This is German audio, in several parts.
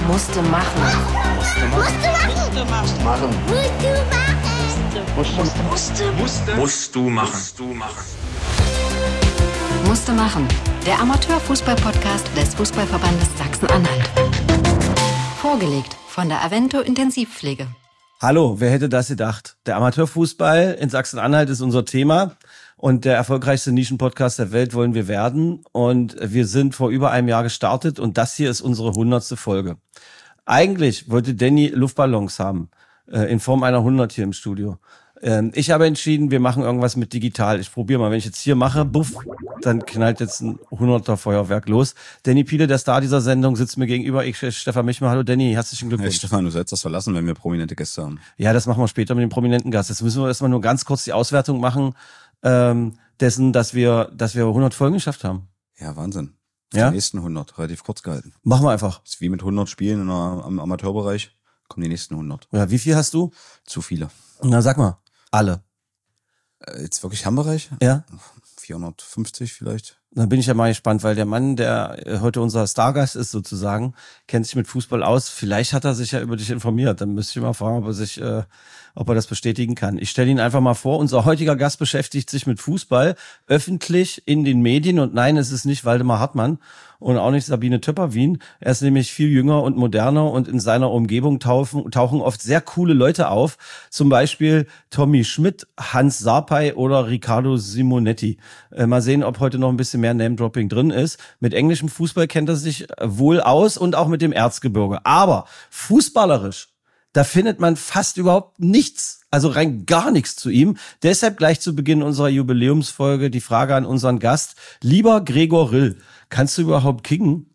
Musste machen. Musst du machen. Musste machen. Der Amateurfußball-Podcast des Fußballverbandes Sachsen-Anhalt. Vorgelegt von der Avento Intensivpflege. Hallo, wer hätte das gedacht? Der Amateurfußball in Sachsen-Anhalt ist unser Thema und der erfolgreichste Nischenpodcast der Welt wollen wir werden. Und wir sind vor über einem Jahr gestartet und das hier ist unsere 100. Folge. Eigentlich wollte Danny Luftballons haben, in Form einer 100 hier im Studio. Ich habe entschieden, wir machen irgendwas mit digital. Ich probiere mal, wenn ich jetzt hier mache, buff, dann knallt jetzt ein 100er Feuerwerk los. Danny Piele, der Star dieser Sendung, sitzt mir gegenüber. Ich, Stefan Michmann. Hallo Danny, herzlichen Glückwunsch. Hey Stefan, du sollst das verlassen, wenn wir prominente Gäste haben. Ja, das machen wir später mit dem prominenten Gast. Jetzt müssen wir erstmal nur ganz kurz die Auswertung machen, dessen, dass wir 100 Folgen geschafft haben. Ja, Wahnsinn. Ja? Die nächsten 100, relativ kurz gehalten. Machen wir einfach. Das ist wie mit 100 Spielen im Amateurbereich, kommen die nächsten 100. Ja, wie viel hast du? Zu viele. Na, sag mal. Alle. Jetzt wirklich Heimbereich? Ja? 450 vielleicht. Dann bin ich ja mal gespannt, weil der Mann, der heute unser Stargast ist sozusagen, kennt sich mit Fußball aus. Vielleicht hat er sich ja über dich informiert. Dann müsste ich mal fragen, ob er das bestätigen kann. Ich stelle ihn einfach mal vor. Unser heutiger Gast beschäftigt sich mit Fußball öffentlich in den Medien. Und nein, es ist nicht Waldemar Hartmann und auch nicht Sabine Töpper-Wien. Er ist nämlich viel jünger und moderner und in seiner Umgebung tauchen oft sehr coole Leute auf. Zum Beispiel Tommy Schmidt, Hans Sarpay oder Riccardo Simonetti. Mal sehen, ob heute noch ein bisschen mehr Name-Dropping drin ist. Mit englischem Fußball kennt er sich wohl aus und auch mit dem Erzgebirge. Aber fußballerisch, da findet man fast überhaupt nichts, also rein gar nichts zu ihm. Deshalb gleich zu Beginn unserer Jubiläumsfolge die Frage an unseren Gast. Lieber Gregor Rill, kannst du überhaupt kicken?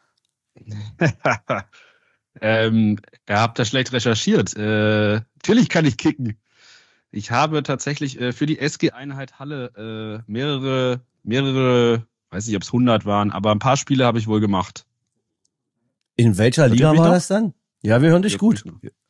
Ihr habt da schlecht recherchiert. Natürlich kann ich kicken. Ich habe tatsächlich für die SG-Einheit Halle mehrere, weiß nicht, ob es 100 waren, aber ein paar Spiele habe ich wohl gemacht. In welcher Liga war das dann? Ja, wir hören dich gut.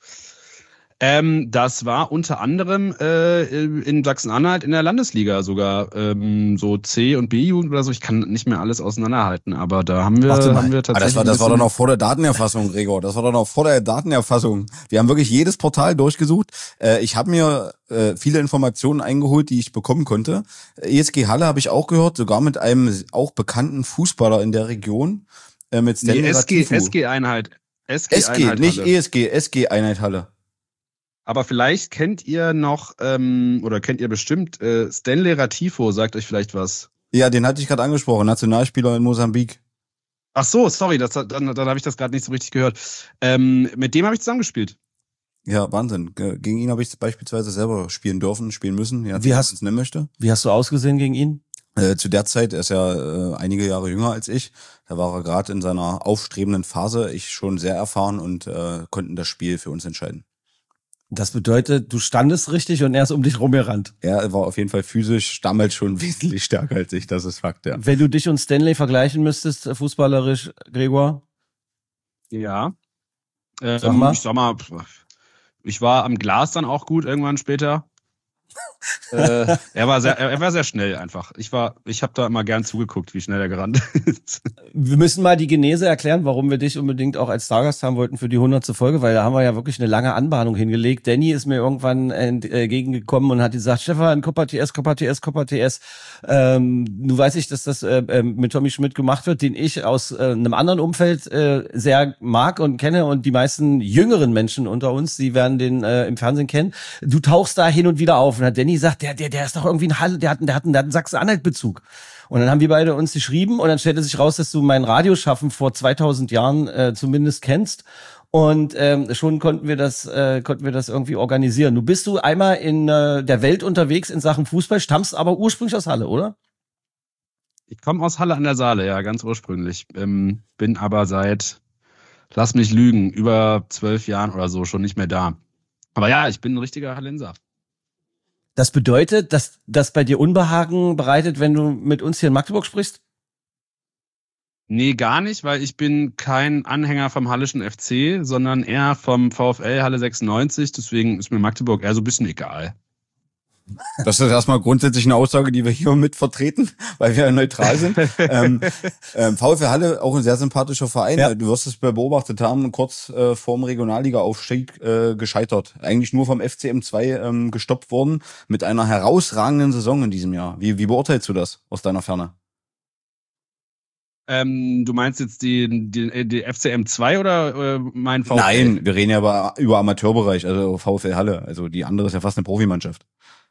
Das war unter anderem in Sachsen-Anhalt in der Landesliga sogar, so C- und B-Jugend oder so. Ich kann nicht mehr alles auseinanderhalten, aber da haben wir tatsächlich... Das war doch noch vor der Datenerfassung, Gregor. Das war doch noch vor der Datenerfassung. Wir haben wirklich jedes Portal durchgesucht. Ich habe mir viele Informationen eingeholt, die ich bekommen konnte. ESG Halle habe ich auch gehört, sogar mit einem auch bekannten Fußballer in der Region. Mit SG-Einheit. SG, nicht Halle. ESG, SG-Einheit Halle. Aber vielleicht kennt ihr noch, oder kennt ihr bestimmt, Stanley Ratifo, sagt euch vielleicht was. Ja, den hatte ich gerade angesprochen, Nationalspieler in Mosambik. Ach so, sorry, dann habe ich das gerade nicht so richtig gehört. Mit dem habe ich zusammengespielt. Ja, Wahnsinn. Gegen ihn habe ich beispielsweise selber spielen müssen, ja, wie hast du ausgesehen gegen ihn? Zu der Zeit, er ist ja einige Jahre jünger als ich, da war er gerade in seiner aufstrebenden Phase, ich schon sehr erfahren und konnten das Spiel für uns entscheiden. Das bedeutet, du standest richtig und er ist um dich rumgerannt. Er war auf jeden Fall physisch damals schon wesentlich stärker als ich, das ist Fakt, ja. Wenn du dich und Stanley vergleichen müsstest, fußballerisch, Gregor? Ja. Sag mal. Ich war am Glas dann auch gut irgendwann später. Er war sehr schnell einfach. Ich habe da immer gern zugeguckt, wie schnell er gerannt ist. Wir müssen mal die Genese erklären, warum wir dich unbedingt auch als Stargast haben wollten für die 100. Folge, weil da haben wir ja wirklich eine lange Anbahnung hingelegt. Danny ist mir irgendwann entgegengekommen und hat gesagt, Stefan, Copa TS. Nun weiß ich, dass das mit Tommy Schmidt gemacht wird, den ich aus einem anderen Umfeld sehr mag und kenne und die meisten jüngeren Menschen unter uns, die werden den im Fernsehen kennen. Du tauchst da hin und wieder auf und hat Danny sagt, der ist doch irgendwie ein Halle, der hat einen Sachsen-Anhalt-Bezug. Und dann haben wir beide uns geschrieben und dann stellte sich raus, dass du mein Radioschaffen vor 2000 Jahren zumindest kennst. Und schon konnten wir das irgendwie organisieren. Du bist einmal in der Welt unterwegs in Sachen Fußball, stammst aber ursprünglich aus Halle, oder? Ich komme aus Halle an der Saale, ja, ganz ursprünglich. Bin aber seit, lass mich lügen, über 12 Jahren oder so schon nicht mehr da. Aber ja, ich bin ein richtiger Hallenser. Das bedeutet, dass das bei dir Unbehagen bereitet, wenn du mit uns hier in Magdeburg sprichst? Nee, gar nicht, weil ich bin kein Anhänger vom Hallischen FC, sondern eher vom VfL Halle 96. Deswegen ist mir Magdeburg eher so ein bisschen egal. Das ist erstmal grundsätzlich eine Aussage, die wir hier mit vertreten, weil wir neutral sind. VfL Halle, auch ein sehr sympathischer Verein. Ja. Du wirst es beobachtet haben, kurz vorm Regionalliga-Aufstieg gescheitert. Eigentlich nur vom FCM2 gestoppt worden, mit einer herausragenden Saison in diesem Jahr. Wie beurteilst du das aus deiner Ferne? Du meinst jetzt die FCM 2 oder mein VfL? Nein, wir reden ja über Amateurbereich, also VfL Halle. Also die andere ist ja fast eine Profimannschaft.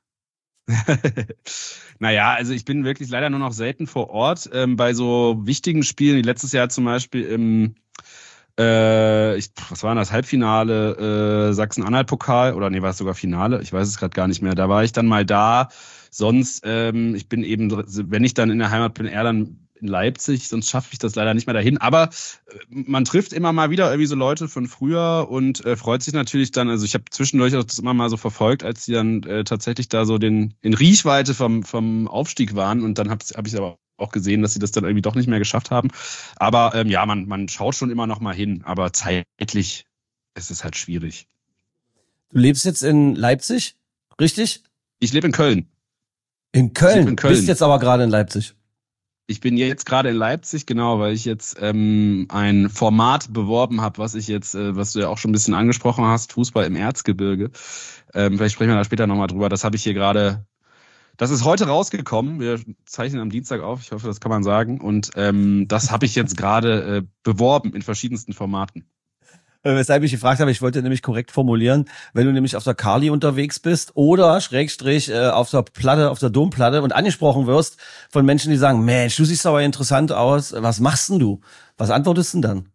Naja, also ich bin wirklich leider nur noch selten vor Ort bei so wichtigen Spielen, wie letztes Jahr zum Beispiel im was war das, Halbfinale Sachsen-Anhalt-Pokal oder nee, war es sogar Finale? Ich weiß es gerade gar nicht mehr. Da war ich dann mal da. Sonst, ich bin eben, wenn ich dann in der Heimat bin, eher dann in Leipzig, sonst schaffe ich das leider nicht mehr dahin. Aber man trifft immer mal wieder irgendwie so Leute von früher und freut sich natürlich dann. Also ich habe zwischendurch auch das immer mal so verfolgt, als die dann tatsächlich da so in Reichweite vom Aufstieg waren. Und dann hab ich aber auch gesehen, dass sie das dann irgendwie doch nicht mehr geschafft haben. Aber ja, man schaut schon immer noch mal hin. Aber zeitlich ist es halt schwierig. Du lebst jetzt in Leipzig, richtig? Ich lebe in Köln. In Köln? Bist jetzt aber gerade in Leipzig. Ich bin jetzt gerade in Leipzig, genau, weil ich jetzt ein Format beworben habe, was du ja auch schon ein bisschen angesprochen hast, Fußball im Erzgebirge. Vielleicht sprechen wir da später nochmal drüber. Das habe ich hier gerade, das ist heute rausgekommen. Wir zeichnen am Dienstag auf, ich hoffe, das kann man sagen. Und das habe ich jetzt gerade beworben in verschiedensten Formaten. Weshalb ich gefragt habe, ich wollte nämlich korrekt formulieren, wenn du nämlich auf der Kali unterwegs bist oder Schrägstrich auf der Platte, auf der Domplatte und angesprochen wirst von Menschen, die sagen, Mensch, du siehst aber interessant aus, was machst denn du? Was antwortest du denn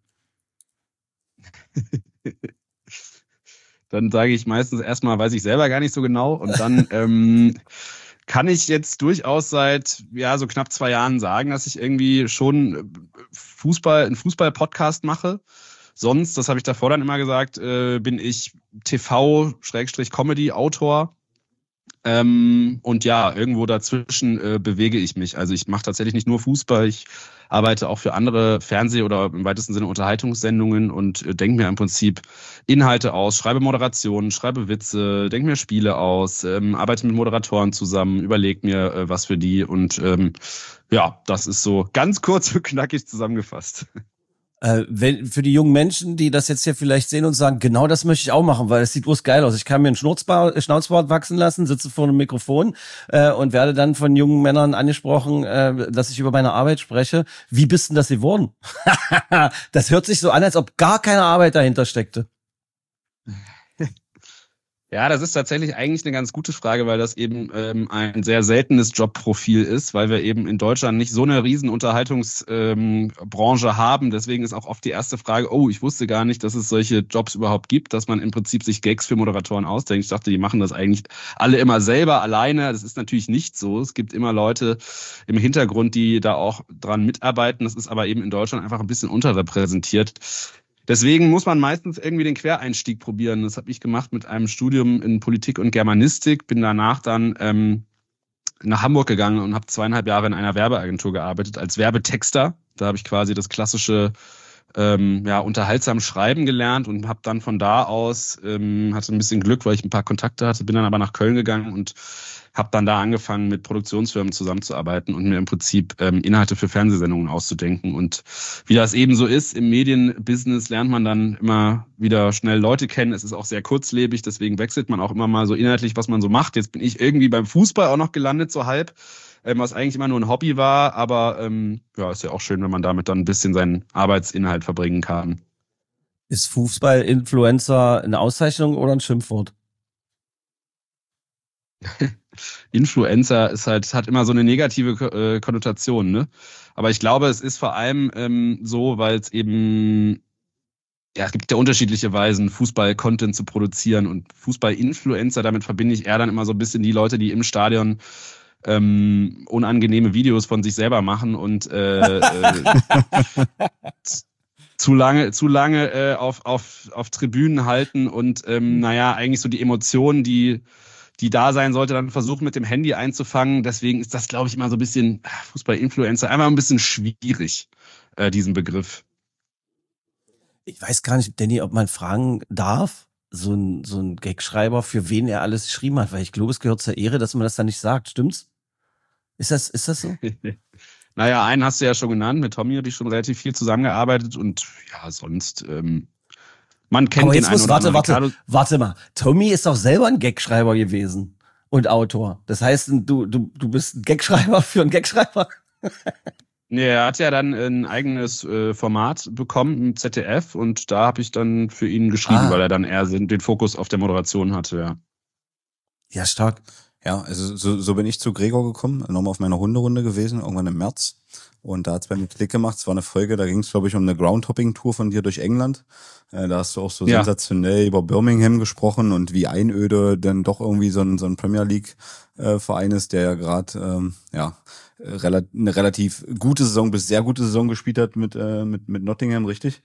dann? Dann sage ich meistens erstmal, weiß ich selber gar nicht so genau und dann kann ich jetzt durchaus seit so knapp 2 Jahren sagen, dass ich irgendwie schon einen Fußball-Podcast mache. Sonst, das habe ich davor dann immer gesagt, bin ich TV-Comedy-Autor. Und ja, irgendwo dazwischen bewege ich mich. Also ich mache tatsächlich nicht nur Fußball, ich arbeite auch für andere Fernseh- oder im weitesten Sinne Unterhaltungssendungen und denke mir im Prinzip Inhalte aus, schreibe Moderationen, schreibe Witze, denke mir Spiele aus, arbeite mit Moderatoren zusammen, überlege mir was für die und ja, das ist so ganz kurz und knackig zusammengefasst. Für die jungen Menschen, die das jetzt hier vielleicht sehen und sagen, genau das möchte ich auch machen, weil es sieht geil aus. Ich kann mir einen Schnauzbart wachsen lassen, sitze vor einem Mikrofon und werde dann von jungen Männern angesprochen, dass ich über meine Arbeit spreche. Wie bist denn das geworden? Das hört sich so an, als ob gar keine Arbeit dahinter steckte. Ja, das ist tatsächlich eigentlich eine ganz gute Frage, weil das eben ein sehr seltenes Jobprofil ist, weil wir eben in Deutschland nicht so eine riesen Unterhaltungsbranche haben. Deswegen ist auch oft die erste Frage, ich wusste gar nicht, dass es solche Jobs überhaupt gibt, dass man im Prinzip sich Gags für Moderatoren ausdenkt. Ich dachte, die machen das eigentlich alle immer selber alleine. Das ist natürlich nicht so. Es gibt immer Leute im Hintergrund, die da auch dran mitarbeiten. Das ist aber eben in Deutschland einfach ein bisschen unterrepräsentiert. Deswegen muss man meistens irgendwie den Quereinstieg probieren. Das habe ich gemacht mit einem Studium in Politik und Germanistik. Bin danach dann nach Hamburg gegangen und habe 2,5 Jahre in einer Werbeagentur gearbeitet als Werbetexter. Da habe ich quasi das klassische unterhaltsam Schreiben gelernt und habe dann von da aus, hatte ein bisschen Glück, weil ich ein paar Kontakte hatte, bin dann aber nach Köln gegangen und habe dann da angefangen, mit Produktionsfirmen zusammenzuarbeiten und mir im Prinzip Inhalte für Fernsehsendungen auszudenken. Und wie das eben so ist, im Medienbusiness lernt man dann immer wieder schnell Leute kennen. Es ist auch sehr kurzlebig, deswegen wechselt man auch immer mal so inhaltlich, was man so macht. Jetzt bin ich irgendwie beim Fußball auch noch gelandet, so halb, was eigentlich immer nur ein Hobby war. Aber ist ja auch schön, wenn man damit dann ein bisschen seinen Arbeitsinhalt verbringen kann. Ist Fußball-Influencer eine Auszeichnung oder ein Schimpfwort? Influencer ist halt, hat immer so eine negative Konnotation, ne? Aber ich glaube, es ist vor allem so, weil es eben, es gibt ja unterschiedliche Weisen, Fußball-Content zu produzieren und Fußball-Influencer, damit verbinde ich eher dann immer so ein bisschen die Leute, die im Stadion unangenehme Videos von sich selber machen und zu lange auf Tribünen halten und eigentlich so die Emotionen, die da sein sollte, dann versuchen mit dem Handy einzufangen. Deswegen ist das, glaube ich, immer so ein bisschen Fußball-Influencer, einfach ein bisschen schwierig, diesen Begriff. Ich weiß gar nicht, Danny, ob man fragen darf, so ein Gagschreiber, für wen er alles geschrieben hat, weil ich glaube, es gehört zur Ehre, dass man das dann nicht sagt. Stimmt's? Ist das so? Naja, einen hast du ja schon genannt. Mit Tommy habe ich schon relativ viel zusammengearbeitet und ja, sonst, man kennt Aber den jetzt einen oder anderen. warte mal. Tommy ist doch selber ein Gagschreiber gewesen und Autor. Das heißt, du bist ein Gagschreiber für einen Gagschreiber? Nee, er hat ja dann ein eigenes Format bekommen im ZDF und da habe ich dann für ihn geschrieben, weil er dann eher den Fokus auf der Moderation hatte, ja. Ja, stark. Ja, also so bin ich zu Gregor gekommen, nochmal auf meiner Hunderunde gewesen, irgendwann im März. Und da hat's bei mir Klick gemacht. Es war eine Folge, da ging es, glaube ich, um eine Groundhopping-Tour von dir durch England. Da hast du auch so sensationell über Birmingham gesprochen und wie einöde dann doch irgendwie so ein Premier League-Verein ist, der ja gerade eine relativ gute Saison bis sehr gute Saison gespielt hat mit Nottingham, richtig?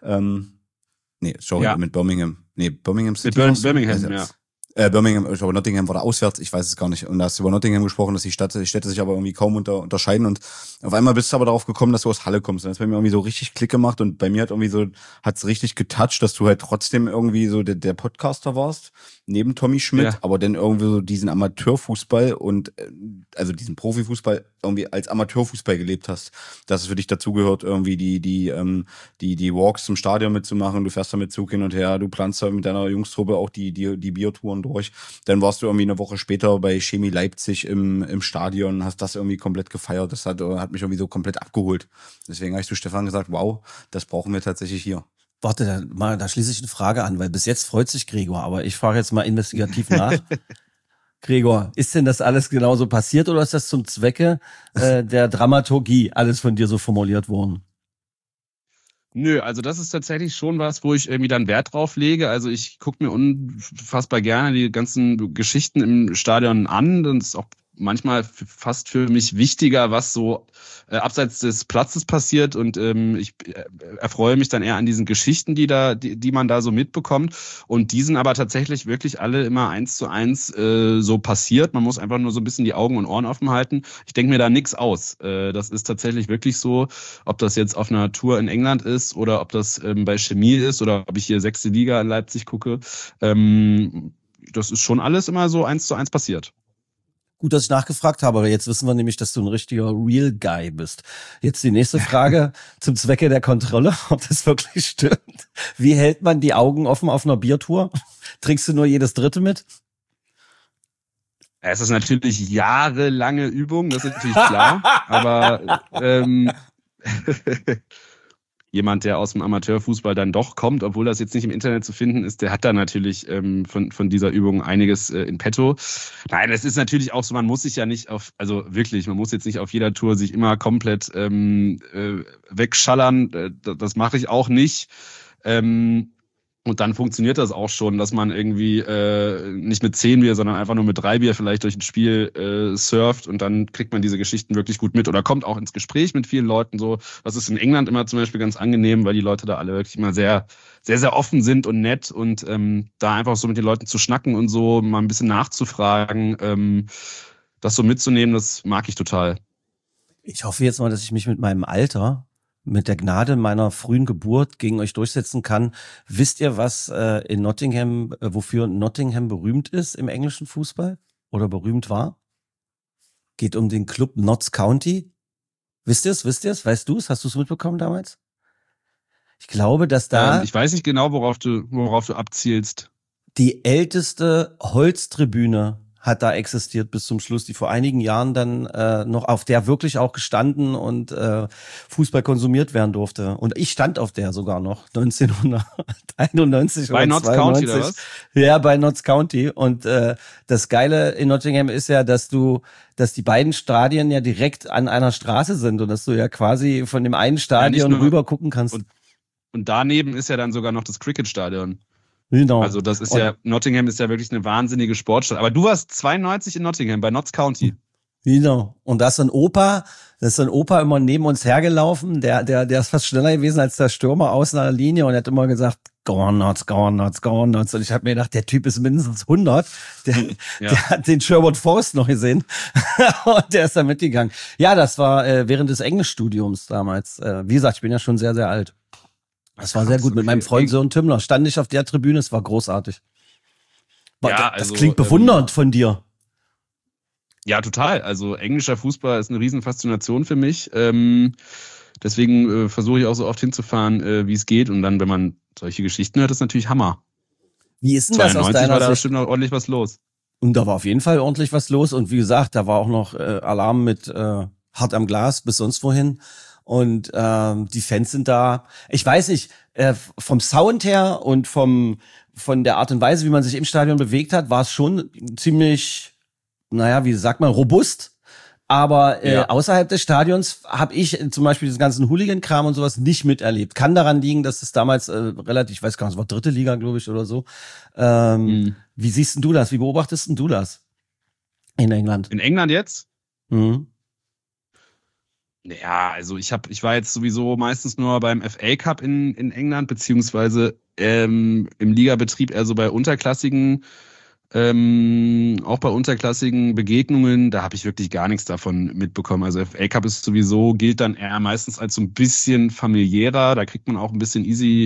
Mit Birmingham. Nee, Birmingham City. Mit Birmingham, ja. Birmingham, ich glaube Nottingham war da auswärts, ich weiß es gar nicht. Und da hast du über Nottingham gesprochen, dass die Städte sich aber irgendwie kaum unterscheiden. Und auf einmal bist du aber darauf gekommen, dass du aus Halle kommst. Und das hat bei mir irgendwie so richtig Klick gemacht und bei mir hat's richtig getoucht, dass du halt trotzdem irgendwie so der Podcaster warst, neben Tommy Schmidt, aber dann irgendwie so diesen Amateurfußball und also diesen Profifußball irgendwie als Amateurfußball gelebt hast. Dass es für dich dazugehört, irgendwie die Walks zum Stadion mitzumachen, du fährst da mit Zug hin und her, du planst da mit deiner Jungstruppe auch die Biertouren durch. Dann warst du irgendwie eine Woche später bei Chemie Leipzig im Stadion, hast das irgendwie komplett gefeiert. Das hat mich irgendwie so komplett abgeholt. Deswegen habe ich zu Stefan gesagt, wow, das brauchen wir tatsächlich hier. Warte, da schließe ich eine Frage an, weil bis jetzt freut sich Gregor, aber ich frage jetzt mal investigativ nach. Gregor, ist denn das alles genauso passiert oder ist das zum Zwecke der Dramaturgie alles von dir so formuliert worden? Nö, also das ist tatsächlich schon was, wo ich irgendwie dann Wert drauf lege. Also ich gucke mir unfassbar gerne die ganzen Geschichten im Stadion an. Das ist auch manchmal fast für mich wichtiger, was so abseits des Platzes passiert und ich erfreue mich dann eher an diesen Geschichten, die man da so mitbekommt und die sind aber tatsächlich wirklich alle immer 1:1 so passiert. Man muss einfach nur so ein bisschen die Augen und Ohren offen halten. Ich denke mir da nichts aus. Das ist tatsächlich wirklich so, ob das jetzt auf einer Tour in England ist oder ob das bei Chemie ist oder ob ich hier 6. Liga in Leipzig gucke. Das ist schon alles immer so 1:1 passiert. Gut, dass ich nachgefragt habe, aber jetzt wissen wir nämlich, dass du ein richtiger Real Guy bist. Jetzt die nächste Frage zum Zwecke der Kontrolle, ob das wirklich stimmt. Wie hält man die Augen offen auf einer Biertour? Trinkst du nur jedes dritte mit? Es ist natürlich jahrelange Übung, das ist natürlich klar, aber jemand, der aus dem Amateurfußball dann doch kommt, obwohl das jetzt nicht im Internet zu finden ist, der hat da natürlich von dieser Übung einiges in petto. Nein, es ist natürlich auch so, man muss sich ja nicht man muss jetzt nicht auf jeder Tour sich immer komplett wegschallern. Das mache ich auch nicht. Und dann funktioniert das auch schon, dass man irgendwie nicht mit 10 Bier, sondern einfach nur mit 3 Bier vielleicht durch ein Spiel surft und dann kriegt man diese Geschichten wirklich gut mit oder kommt auch ins Gespräch mit vielen Leuten so. Das ist in England immer zum Beispiel ganz angenehm, weil die Leute da alle wirklich immer sehr, sehr, sehr offen sind und nett und da einfach so mit den Leuten zu schnacken und so mal ein bisschen nachzufragen, das so mitzunehmen, das mag ich total. Ich hoffe jetzt mal, dass ich mich mit meinem Alter mit der Gnade meiner frühen Geburt gegen euch durchsetzen kann. Wisst ihr, was in Nottingham, wofür Nottingham berühmt ist im englischen Fußball? Oder berühmt war? Geht um den Club Notts County. Wisst ihr es? Weißt du es? Hast du es mitbekommen damals? Ich glaube, dass da... ich weiß nicht genau, worauf du abzielst. Die älteste Holztribüne hat da existiert bis zum Schluss, die vor einigen Jahren dann noch auf der wirklich auch gestanden und Fußball konsumiert werden durfte. Und ich stand auf der sogar noch 1991 bei Notts County oder was? Ja, bei Notts County. Und das Geile in Nottingham ist ja, dass die beiden Stadien ja direkt an einer Straße sind und dass du ja quasi von dem einen Stadion rüber gucken kannst. Und daneben ist ja dann sogar noch das Cricket-Stadion. Genau. Also das ist Nottingham ist ja wirklich eine wahnsinnige Sportstadt. Aber du warst 92 in Nottingham, bei Notts County. Genau. Und da ist ein Opa immer neben uns hergelaufen, der ist fast schneller gewesen als der Stürmer außen an der Linie und er hat immer gesagt, go on Notts, go on Notts, go on Notts. Und ich habe mir gedacht, der Typ ist mindestens 100. Der hat den Sherwood Forest noch gesehen und der ist da mitgegangen. Ja, das war während des Englischstudiums damals. Wie gesagt, ich bin ja schon sehr, sehr alt. Das war sehr gut. Mit meinem Freund Sören Tümmler stand ich auf der Tribüne, es war großartig. Ja, das klingt bewundernd von dir. Ja, total. Also englischer Fußball ist eine Riesenfaszination für mich. Deswegen versuche ich auch so oft hinzufahren, wie es geht. Und dann, wenn man solche Geschichten hört, ist natürlich Hammer. Wie ist denn das aus deiner war da Sicht? bestimmt noch ordentlich was los. Und da war auf jeden Fall ordentlich was los. Und wie gesagt, da war auch noch Alarm mit hart am Glas bis sonst wohin. Und die Fans sind da. Ich weiß nicht, vom Sound her und von der Art und Weise, wie man sich im Stadion bewegt hat, war es schon ziemlich, naja, wie sagt man, robust. Aber außerhalb des Stadions habe ich zum Beispiel diesen ganzen Hooligan-Kram und sowas nicht miterlebt. Kann daran liegen, dass es damals relativ, ich weiß gar nicht, es war 3. Liga, glaube ich, oder so. Wie siehst denn du das? Wie beobachtest denn du das in England? In England jetzt? Mhm. Ja, also ich war jetzt sowieso meistens nur beim FA Cup in England, beziehungsweise im Ligabetrieb eher so bei unterklassigen, auch bei unterklassigen Begegnungen, da habe ich wirklich gar nichts davon mitbekommen. Also FA Cup ist sowieso, gilt dann eher meistens als so ein bisschen familiärer, da kriegt man auch ein bisschen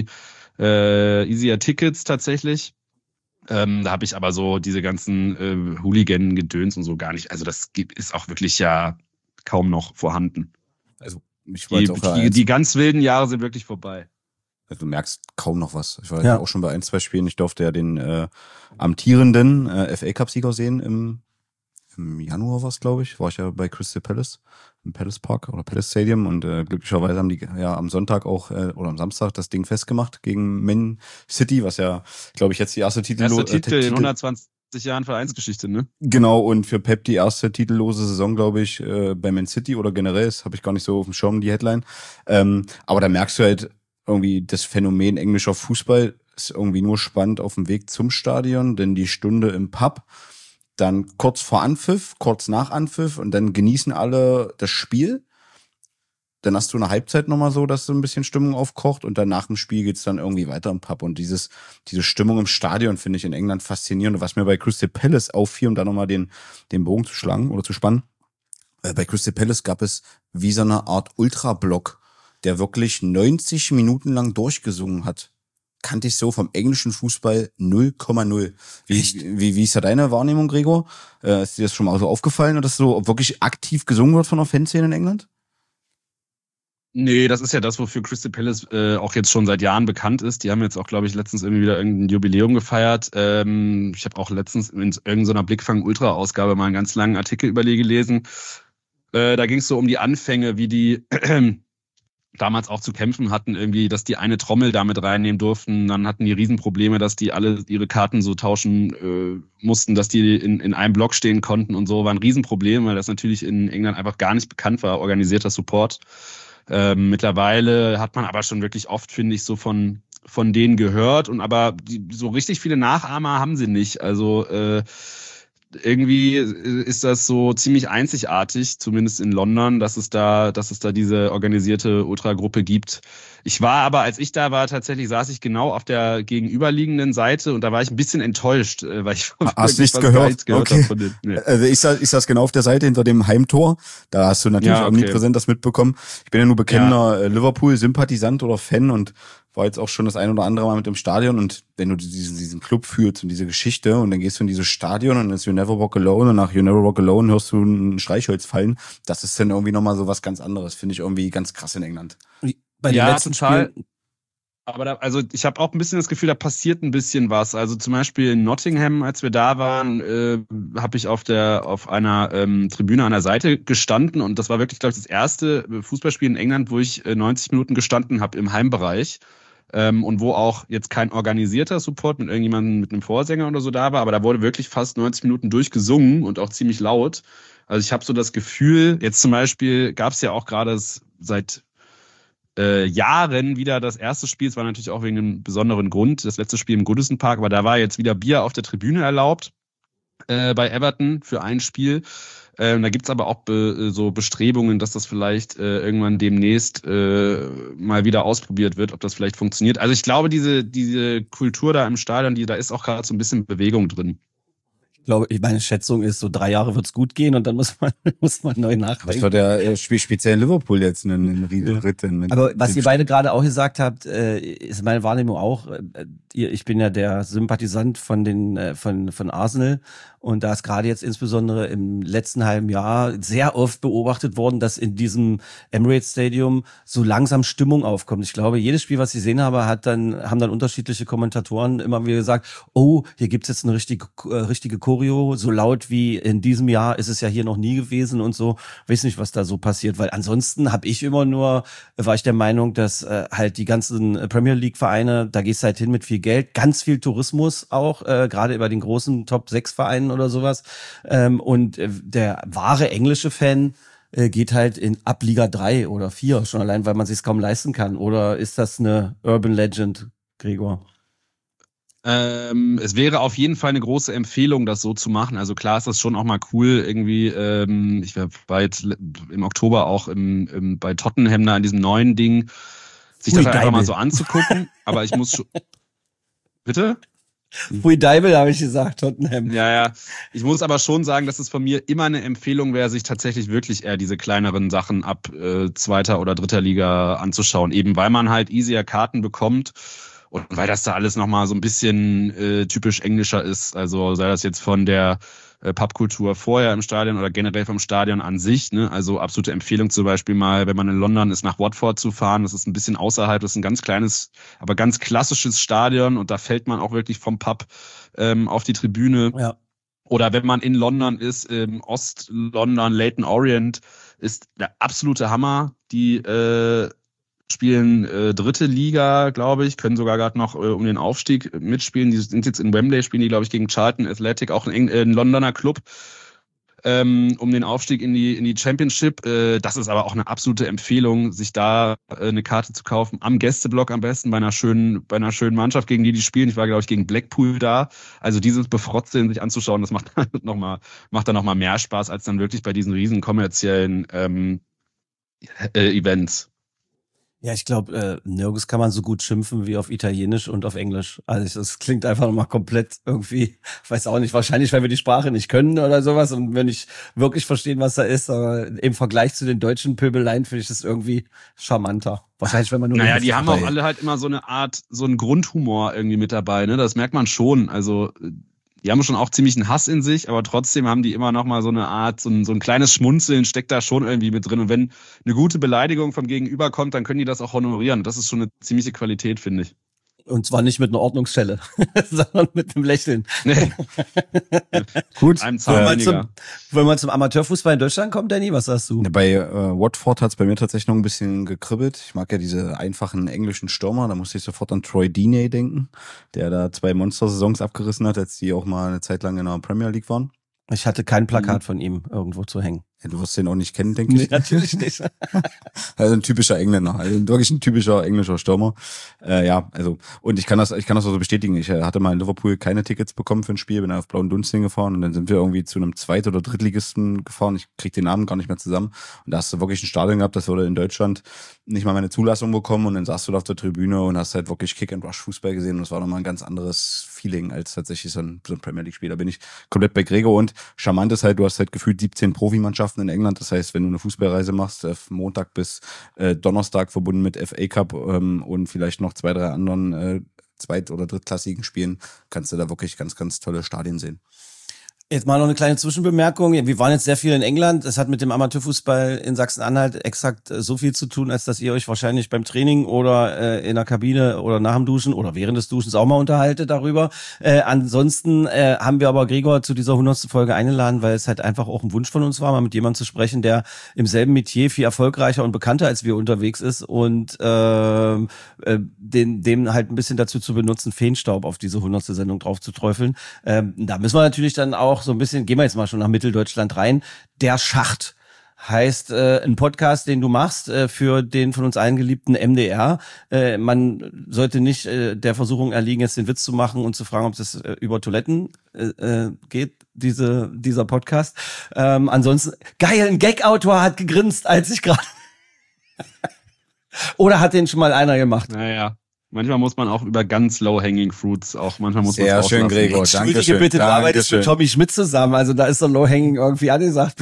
easier Tickets tatsächlich. Da habe ich aber so diese ganzen Hooligan-Gedöns und so gar nicht, also das ist auch wirklich ja kaum noch vorhanden. Also ich war jetzt die ganz wilden Jahre sind wirklich vorbei. Also du merkst kaum noch was. Ich war ja auch schon bei 1, 2 Spielen. Ich durfte ja den amtierenden FA Cup-Sieger sehen im Januar war es, glaube ich. War ich ja bei Crystal Palace im Palace Park oder Palace Stadium und glücklicherweise haben die ja am Sonntag auch oder am Samstag das Ding festgemacht gegen Man City, was ja, glaube ich, jetzt die erste Titel in 120 Jahren Vereinsgeschichte, ne? Genau, und für Pep die erste titellose Saison, glaube ich, bei Man City oder generell, das habe ich gar nicht so auf dem Schirm, die Headline. Aber da merkst du halt irgendwie, das Phänomen englischer Fußball ist irgendwie nur spannend auf dem Weg zum Stadion, denn die Stunde im Pub, dann kurz vor Anpfiff, kurz nach Anpfiff und dann genießen alle das Spiel. Dann hast du eine Halbzeit nochmal so, dass so ein bisschen Stimmung aufkocht und dann nach dem Spiel geht's dann irgendwie weiter im Pub. Und diese Stimmung im Stadion finde ich in England faszinierend. Und was mir bei Crystal Palace auffiel, um da nochmal den Bogen zu schlagen oder zu spannen, bei Crystal Palace gab es wie so eine Art Ultrablock, der wirklich 90 Minuten lang durchgesungen hat. Kannte ich so vom englischen Fußball 0,0. Wie ist da deine Wahrnehmung, Gregor? Ist dir das schon mal so aufgefallen, dass so wirklich aktiv gesungen wird von der Fanszene in England? Nee, das ist ja das, wofür Crystal Palace auch jetzt schon seit Jahren bekannt ist. Die haben jetzt auch, glaube ich, letztens irgendwie wieder irgendein Jubiläum gefeiert. Ich habe auch letztens in irgendeiner Blickfang-Ultra-Ausgabe mal einen ganz langen Artikel über die gelesen. Da ging es so um die Anfänge, wie die damals auch zu kämpfen hatten, irgendwie, dass die eine Trommel damit reinnehmen durften. Dann hatten die Riesenprobleme, dass die alle ihre Karten so tauschen mussten, dass die in einem Block stehen konnten und so. War ein Riesenproblem, weil das natürlich in England einfach gar nicht bekannt war, organisierter Support. Mittlerweile hat man aber schon wirklich oft, finde ich, so von denen gehört und aber so richtig viele Nachahmer haben sie nicht. Also irgendwie ist das so ziemlich einzigartig, zumindest in London, dass es da diese organisierte Ultragruppe gibt. Ich war aber, als ich da war, tatsächlich saß ich genau auf der gegenüberliegenden Seite und da war ich ein bisschen enttäuscht, weil ich hast nichts gehört okay. habe von denen. Nee. Also ich saß genau auf der Seite hinter dem Heimtor. Da hast du natürlich omnipräsent das mitbekommen. Ich bin ja nur bekennender Liverpool-Sympathisant oder Fan und war jetzt auch schon das ein oder andere Mal mit im Stadion und wenn du diesen Club fühlst und diese Geschichte und dann gehst du in dieses Stadion und dann ist You Never Walk Alone und nach You Never Walk Alone hörst du ein Streichholz fallen, das ist dann irgendwie nochmal so was ganz anderes, finde ich irgendwie ganz krass in England. Bei den letzten total. Spielen. Aber ich habe auch ein bisschen das Gefühl, da passiert ein bisschen was. Also zum Beispiel in Nottingham, als wir da waren, habe ich auf einer Tribüne an der Seite gestanden und das war wirklich, glaube ich, das erste Fußballspiel in England, wo ich 90 Minuten gestanden habe im Heimbereich. Und wo auch jetzt kein organisierter Support mit irgendjemandem, mit einem Vorsänger oder so da war, aber da wurde wirklich fast 90 Minuten durchgesungen und auch ziemlich laut. Also ich habe so das Gefühl, jetzt zum Beispiel gab es ja auch gerade seit Jahren wieder das erste Spiel, es war natürlich auch wegen einem besonderen Grund, das letzte Spiel im Goodison Park, aber da war jetzt wieder Bier auf der Tribüne erlaubt bei Everton für ein Spiel. Da gibt's aber auch so Bestrebungen, dass das vielleicht irgendwann demnächst mal wieder ausprobiert wird, ob das vielleicht funktioniert. Also ich glaube, diese Kultur da im Stadion, da ist auch gerade so ein bisschen Bewegung drin. glaube, meine Schätzung ist, so 3 Jahre wird's gut gehen und dann muss man neu nachdenken. Das wird ja speziell in Liverpool jetzt ein Ritt. Aber was ihr beide gerade auch gesagt habt, ist meine Wahrnehmung auch. Ich bin ja der Sympathisant von Arsenal und da ist gerade jetzt insbesondere im letzten halben Jahr sehr oft beobachtet worden, dass in diesem Emirates Stadium so langsam Stimmung aufkommt. Ich glaube, jedes Spiel, was ich gesehen habe, haben dann unterschiedliche Kommentatoren immer wieder gesagt, oh, hier gibt's jetzt eine richtige Choreo, so laut wie in diesem Jahr ist es ja hier noch nie gewesen und so. Weiß nicht, was da so passiert, weil ansonsten war ich der Meinung, dass halt die ganzen Premier League Vereine, da gehst du halt hin mit viel Geld, ganz viel Tourismus auch, gerade über den großen Top 6 Vereinen oder sowas. Und der wahre englische Fan geht halt ab Liga 3 oder 4, schon allein, weil man sich kaum leisten kann. Oder ist das eine Urban Legend, Gregor? Es wäre auf jeden Fall eine große Empfehlung, das so zu machen. Also klar ist das schon auch mal cool, irgendwie, ich war jetzt im Oktober auch bei Tottenham da in diesem neuen Ding, sich das einfach mal so anzugucken. Aber ich muss schon... Bitte? Pui Deibel, habe ich gesagt, Tottenham. Ja. Ich muss aber schon sagen, dass es von mir immer eine Empfehlung wäre, sich tatsächlich wirklich eher diese kleineren Sachen ab 2. oder 3. Liga anzuschauen. Eben weil man halt easier Karten bekommt und weil das da alles nochmal so ein bisschen typisch englischer ist. Also sei das jetzt von der Pubkultur vorher im Stadion oder generell vom Stadion an sich. Ne? Also absolute Empfehlung zum Beispiel mal, wenn man in London ist, nach Watford zu fahren. Das ist ein bisschen außerhalb, das ist ein ganz kleines, aber ganz klassisches Stadion und da fällt man auch wirklich vom Pub auf die Tribüne. Ja. Oder wenn man in London ist, im Ost-London, Leyton Orient, ist der absolute Hammer. Die spielen 3. Liga, glaube ich, können sogar gerade noch um den Aufstieg mitspielen. Die sind jetzt in Wembley, spielen die, glaube ich, gegen Charlton Athletic, auch ein Londoner Club, um den Aufstieg in die Championship. Das ist aber auch eine absolute Empfehlung, sich da eine Karte zu kaufen. Am Gästeblock am besten, bei einer schönen Mannschaft, gegen die spielen. Ich war, glaube ich, gegen Blackpool da. Also dieses Befrotzeln sich anzuschauen, das macht dann nochmal mehr Spaß, als dann wirklich bei diesen riesen kommerziellen Events. Ja, ich glaube, nirgends kann man so gut schimpfen wie auf Italienisch und auf Englisch. Also das klingt einfach nochmal komplett irgendwie, ich weiß auch nicht, wahrscheinlich, weil wir die Sprache nicht können oder sowas und wir nicht wirklich verstehen, was da ist. Aber im Vergleich zu den deutschen Pöbeleien finde ich das irgendwie charmanter. Wahrscheinlich, wenn man nur... Naja, die haben auch alle halt immer so eine Art, so einen Grundhumor irgendwie mit dabei, ne? Das merkt man schon. Also die haben schon auch ziemlich einen Hass in sich, aber trotzdem haben die immer noch mal so eine Art, so ein kleines Schmunzeln steckt da schon irgendwie mit drin. Und wenn eine gute Beleidigung vom Gegenüber kommt, dann können die das auch honorieren. Das ist schon eine ziemliche Qualität, finde ich. Und zwar nicht mit einer Ordnungsstelle, sondern mit einem Lächeln. Nee. Gut, wenn wir zum Amateurfußball in Deutschland kommen, Danny, was sagst du? Bei Watford hat es bei mir tatsächlich noch ein bisschen gekribbelt. Ich mag ja diese einfachen englischen Stürmer. Da musste ich sofort an Troy Deeney denken, der da 2 Monster-Saisons abgerissen hat, als die auch mal eine Zeit lang in der Premier League waren. Ich hatte kein Plakat von ihm irgendwo zu hängen. Ja, du wirst den auch nicht kennen, denke ich. Nee, natürlich nicht. Also ein typischer Engländer, also wirklich ein typischer englischer Stürmer. Ja, also und ich kann das auch so bestätigen. Ich hatte mal in Liverpool keine Tickets bekommen für ein Spiel, bin auf Blauen Dunst hingefahren und dann sind wir irgendwie zu einem Zweit- oder Drittligisten gefahren. Ich krieg den Namen gar nicht mehr zusammen. Und da hast du wirklich ein Stadion gehabt, das würde in Deutschland nicht mal meine Zulassung bekommen und dann saßt du da auf der Tribüne und hast halt wirklich Kick-and-Rush-Fußball gesehen und das war nochmal ein ganz anderes Feeling als tatsächlich so ein Premier League-Spiel. Da bin ich komplett bei Gregor und charmant ist halt, du hast halt gefühlt 17 Profimannschaften in England. Das heißt, wenn du eine Fußballreise machst, Montag bis Donnerstag verbunden mit FA Cup und vielleicht noch 2, 3 anderen zweit- oder drittklassigen Spielen, kannst du da wirklich ganz, ganz tolle Stadien sehen. Jetzt mal noch eine kleine Zwischenbemerkung. Wir waren jetzt sehr viel in England. Es hat mit dem Amateurfußball in Sachsen-Anhalt exakt so viel zu tun, als dass ihr euch wahrscheinlich beim Training oder in der Kabine oder nach dem Duschen oder während des Duschens auch mal unterhaltet darüber. Ansonsten haben wir aber Gregor zu dieser 100. Folge eingeladen, weil es halt einfach auch ein Wunsch von uns war, mal mit jemandem zu sprechen, der im selben Metier viel erfolgreicher und bekannter als wir unterwegs ist und dem halt ein bisschen dazu zu benutzen, Feenstaub auf diese 100. Sendung drauf zu träufeln. Da müssen wir natürlich dann auch so ein bisschen, gehen wir jetzt mal schon nach Mitteldeutschland rein. Der Schacht heißt ein Podcast, den du machst für den von uns allen geliebten MDR. Man sollte nicht der Versuchung erliegen, jetzt den Witz zu machen und zu fragen, ob das über Toiletten geht, dieser Podcast. Ansonsten, geil, ein Gag-Autor hat gegrinst, als ich gerade... Oder hat den schon mal einer gemacht? Naja. Manchmal muss man auch über ganz low-hanging fruits manchmal muss man Sehr schön, Gregor. Entschuldige bitte, du arbeitest mit Tommy Schmidt zusammen, also da ist so low-hanging irgendwie angesagt.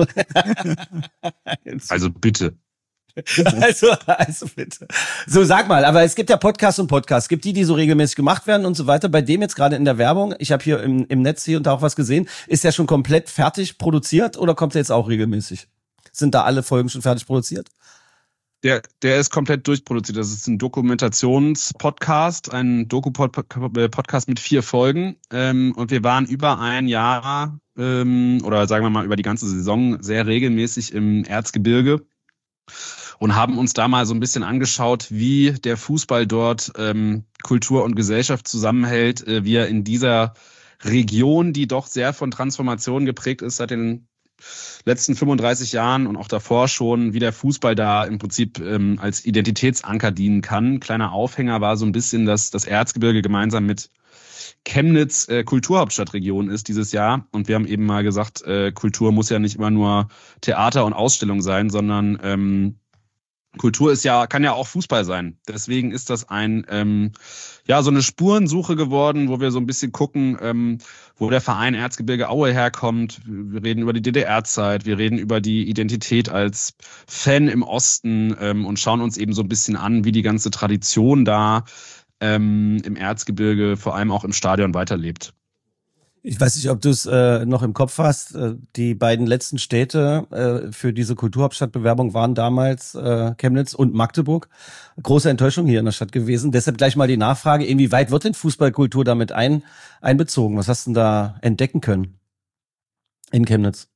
Also bitte. Also bitte. So, sag mal, aber es gibt ja Podcasts und Podcasts. Es gibt die so regelmäßig gemacht werden und so weiter. Bei dem jetzt gerade in der Werbung, ich habe hier im Netz hier und da auch was gesehen, ist der schon komplett fertig produziert oder kommt der jetzt auch regelmäßig? Sind da alle Folgen schon fertig produziert? Der ist komplett durchproduziert. Das ist ein Dokumentationspodcast, ein Doku-Podcast mit 4 Folgen. Und wir waren über ein Jahr oder sagen wir mal über die ganze Saison sehr regelmäßig im Erzgebirge und haben uns da mal so ein bisschen angeschaut, wie der Fußball dort Kultur und Gesellschaft zusammenhält, wie er in dieser Region, die doch sehr von Transformation geprägt ist seit den letzten 35 Jahren und auch davor schon, wie der Fußball da im Prinzip als Identitätsanker dienen kann. Kleiner Aufhänger war so ein bisschen, dass das Erzgebirge gemeinsam mit Chemnitz Kulturhauptstadtregion ist dieses Jahr. Und wir haben eben mal gesagt, Kultur muss ja nicht immer nur Theater und Ausstellung sein, sondern Kultur kann ja auch Fußball sein. Deswegen ist das so eine Spurensuche geworden, wo wir so ein bisschen gucken, wo der Verein Erzgebirge Aue herkommt. Wir reden über die DDR-Zeit, wir reden über die Identität als Fan im Osten und schauen uns eben so ein bisschen an, wie die ganze Tradition da im Erzgebirge, vor allem auch im Stadion weiterlebt. Ich weiß nicht, ob du es noch im Kopf hast. Die beiden letzten Städte für diese Kulturhauptstadtbewerbung waren damals Chemnitz und Magdeburg. Große Enttäuschung hier in der Stadt gewesen. Deshalb gleich mal die Nachfrage, inwieweit wird denn Fußballkultur damit einbezogen? Was hast du denn da entdecken können in Chemnitz?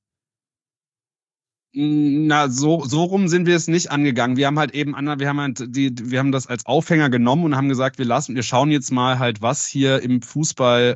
Na, so rum sind wir es nicht angegangen. Wir haben das als Aufhänger genommen und haben gesagt, wir schauen jetzt mal halt, was hier im Fußball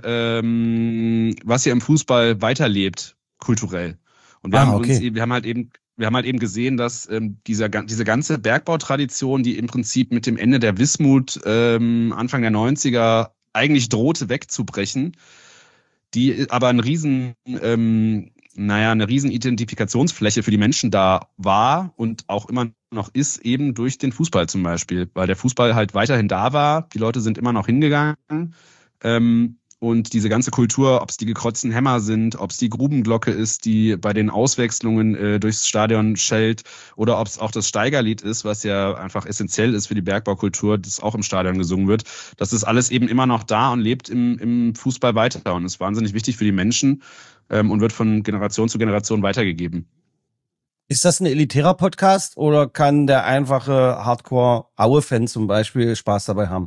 weiterlebt, kulturell. Und wir haben halt eben gesehen, dass diese ganze Bergbautradition, die im Prinzip mit dem Ende der Wismut Anfang der 90er eigentlich drohte wegzubrechen, die aber eine riesen Identifikationsfläche für die Menschen da war und auch immer noch ist, eben durch den Fußball zum Beispiel, weil der Fußball halt weiterhin da war, die Leute sind immer noch hingegangen und diese ganze Kultur, ob es die gekreuzten Hämmer sind, ob es die Grubenglocke ist, die bei den Auswechslungen durchs Stadion schellt oder ob es auch das Steigerlied ist, was ja einfach essentiell ist für die Bergbaukultur, das auch im Stadion gesungen wird, das ist alles eben immer noch da und lebt im Fußball weiter und ist wahnsinnig wichtig für die Menschen und wird von Generation zu Generation weitergegeben. Ist das ein elitärer Podcast oder kann der einfache Hardcore-Aue-Fan zum Beispiel Spaß dabei haben?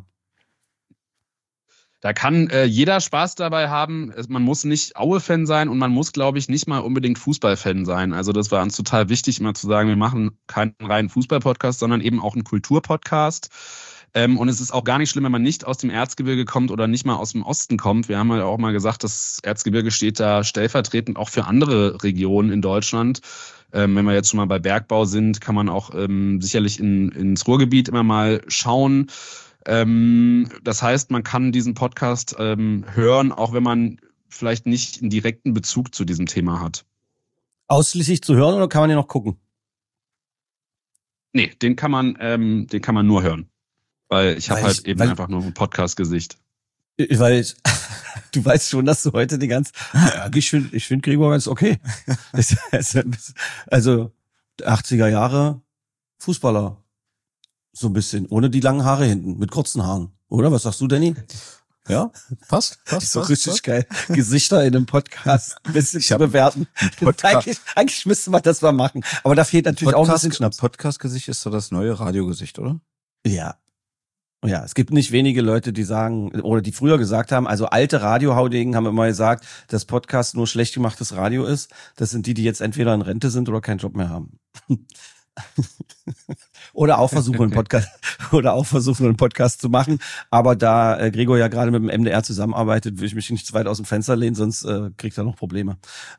Da kann jeder Spaß dabei haben. Man muss nicht Aue-Fan sein und man muss, glaube ich, nicht mal unbedingt Fußball-Fan sein. Also das war uns total wichtig, immer zu sagen, wir machen keinen reinen Fußball-Podcast, sondern eben auch einen Kultur-Podcast. Und es ist auch gar nicht schlimm, wenn man nicht aus dem Erzgebirge kommt oder nicht mal aus dem Osten kommt. Wir haben ja auch mal gesagt, das Erzgebirge steht da stellvertretend auch für andere Regionen in Deutschland. Wenn wir jetzt schon mal bei Bergbau sind, kann man auch sicherlich ins Ruhrgebiet immer mal schauen. Das heißt, man kann diesen Podcast hören, auch wenn man vielleicht nicht einen direkten Bezug zu diesem Thema hat. Ausschließlich zu hören oder kann man den noch gucken? Nee, den kann man nur hören. Weil ich habe halt eben einfach nur ein Podcast-Gesicht. Weil du weißt schon, dass du heute die ganze... Ich finde Gregor ganz okay. Also 80er Jahre Fußballer. So ein bisschen, ohne die langen Haare hinten, mit kurzen Haaren. Oder? Was sagst du, Danny? Ja? Passt. So richtig geil. Gesichter in einem Podcast ein bisschen zu bewerten. Eigentlich müsste man das mal machen. Aber da fehlt natürlich auch ein bisschen Schnaps. Podcast-Gesicht ist so das neue Radiogesicht, oder? Ja. Ja, es gibt nicht wenige Leute, die sagen, oder die früher gesagt haben, also alte Radiohaudegen haben immer gesagt, dass Podcast nur schlecht gemachtes Radio ist. Das sind die jetzt entweder in Rente sind oder keinen Job mehr haben. Oder auch versuchen, einen Podcast zu machen. Aber da Gregor ja gerade mit dem MDR zusammenarbeitet, will ich mich nicht zu weit aus dem Fenster lehnen, sonst kriegt er noch Probleme.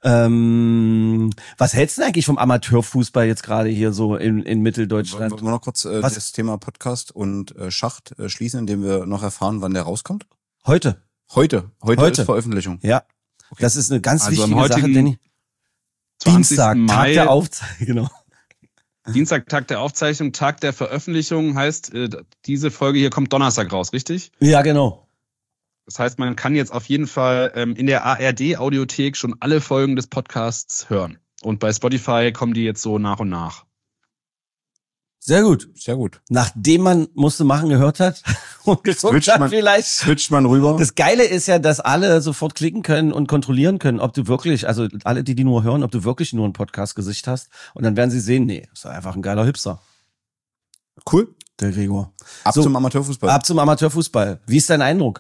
Was hältst du denn eigentlich vom Amateurfußball jetzt gerade hier so in Mitteldeutschland? Wollen wir noch kurz das Thema Podcast und Schacht schließen, indem wir noch erfahren, wann der rauskommt? Heute ist Veröffentlichung. Ja, okay. Das ist eine ganz wichtige Sache, Danny. Dienstag, Mai, Tag der Aufzeichnung, genau. Dienstag, Tag der Aufzeichnung, Tag der Veröffentlichung heißt, diese Folge hier kommt Donnerstag raus, richtig? Ja, genau. Das heißt, man kann jetzt auf jeden Fall in der ARD-Audiothek schon alle Folgen des Podcasts hören. Und bei Spotify kommen die jetzt so nach und nach. Sehr gut. Sehr gut. Nachdem man Musste machen gehört hat und geguckt hat vielleicht. Switcht man rüber. Das Geile ist ja, dass alle sofort klicken können und kontrollieren können, ob du wirklich, also alle, die nur hören, ob du wirklich nur ein Podcast-Gesicht hast. Und dann werden sie sehen, nee, ist einfach ein geiler Hipster. Cool. Der Gregor. Ab zum Amateurfußball. Ab zum Amateurfußball. Wie ist dein Eindruck?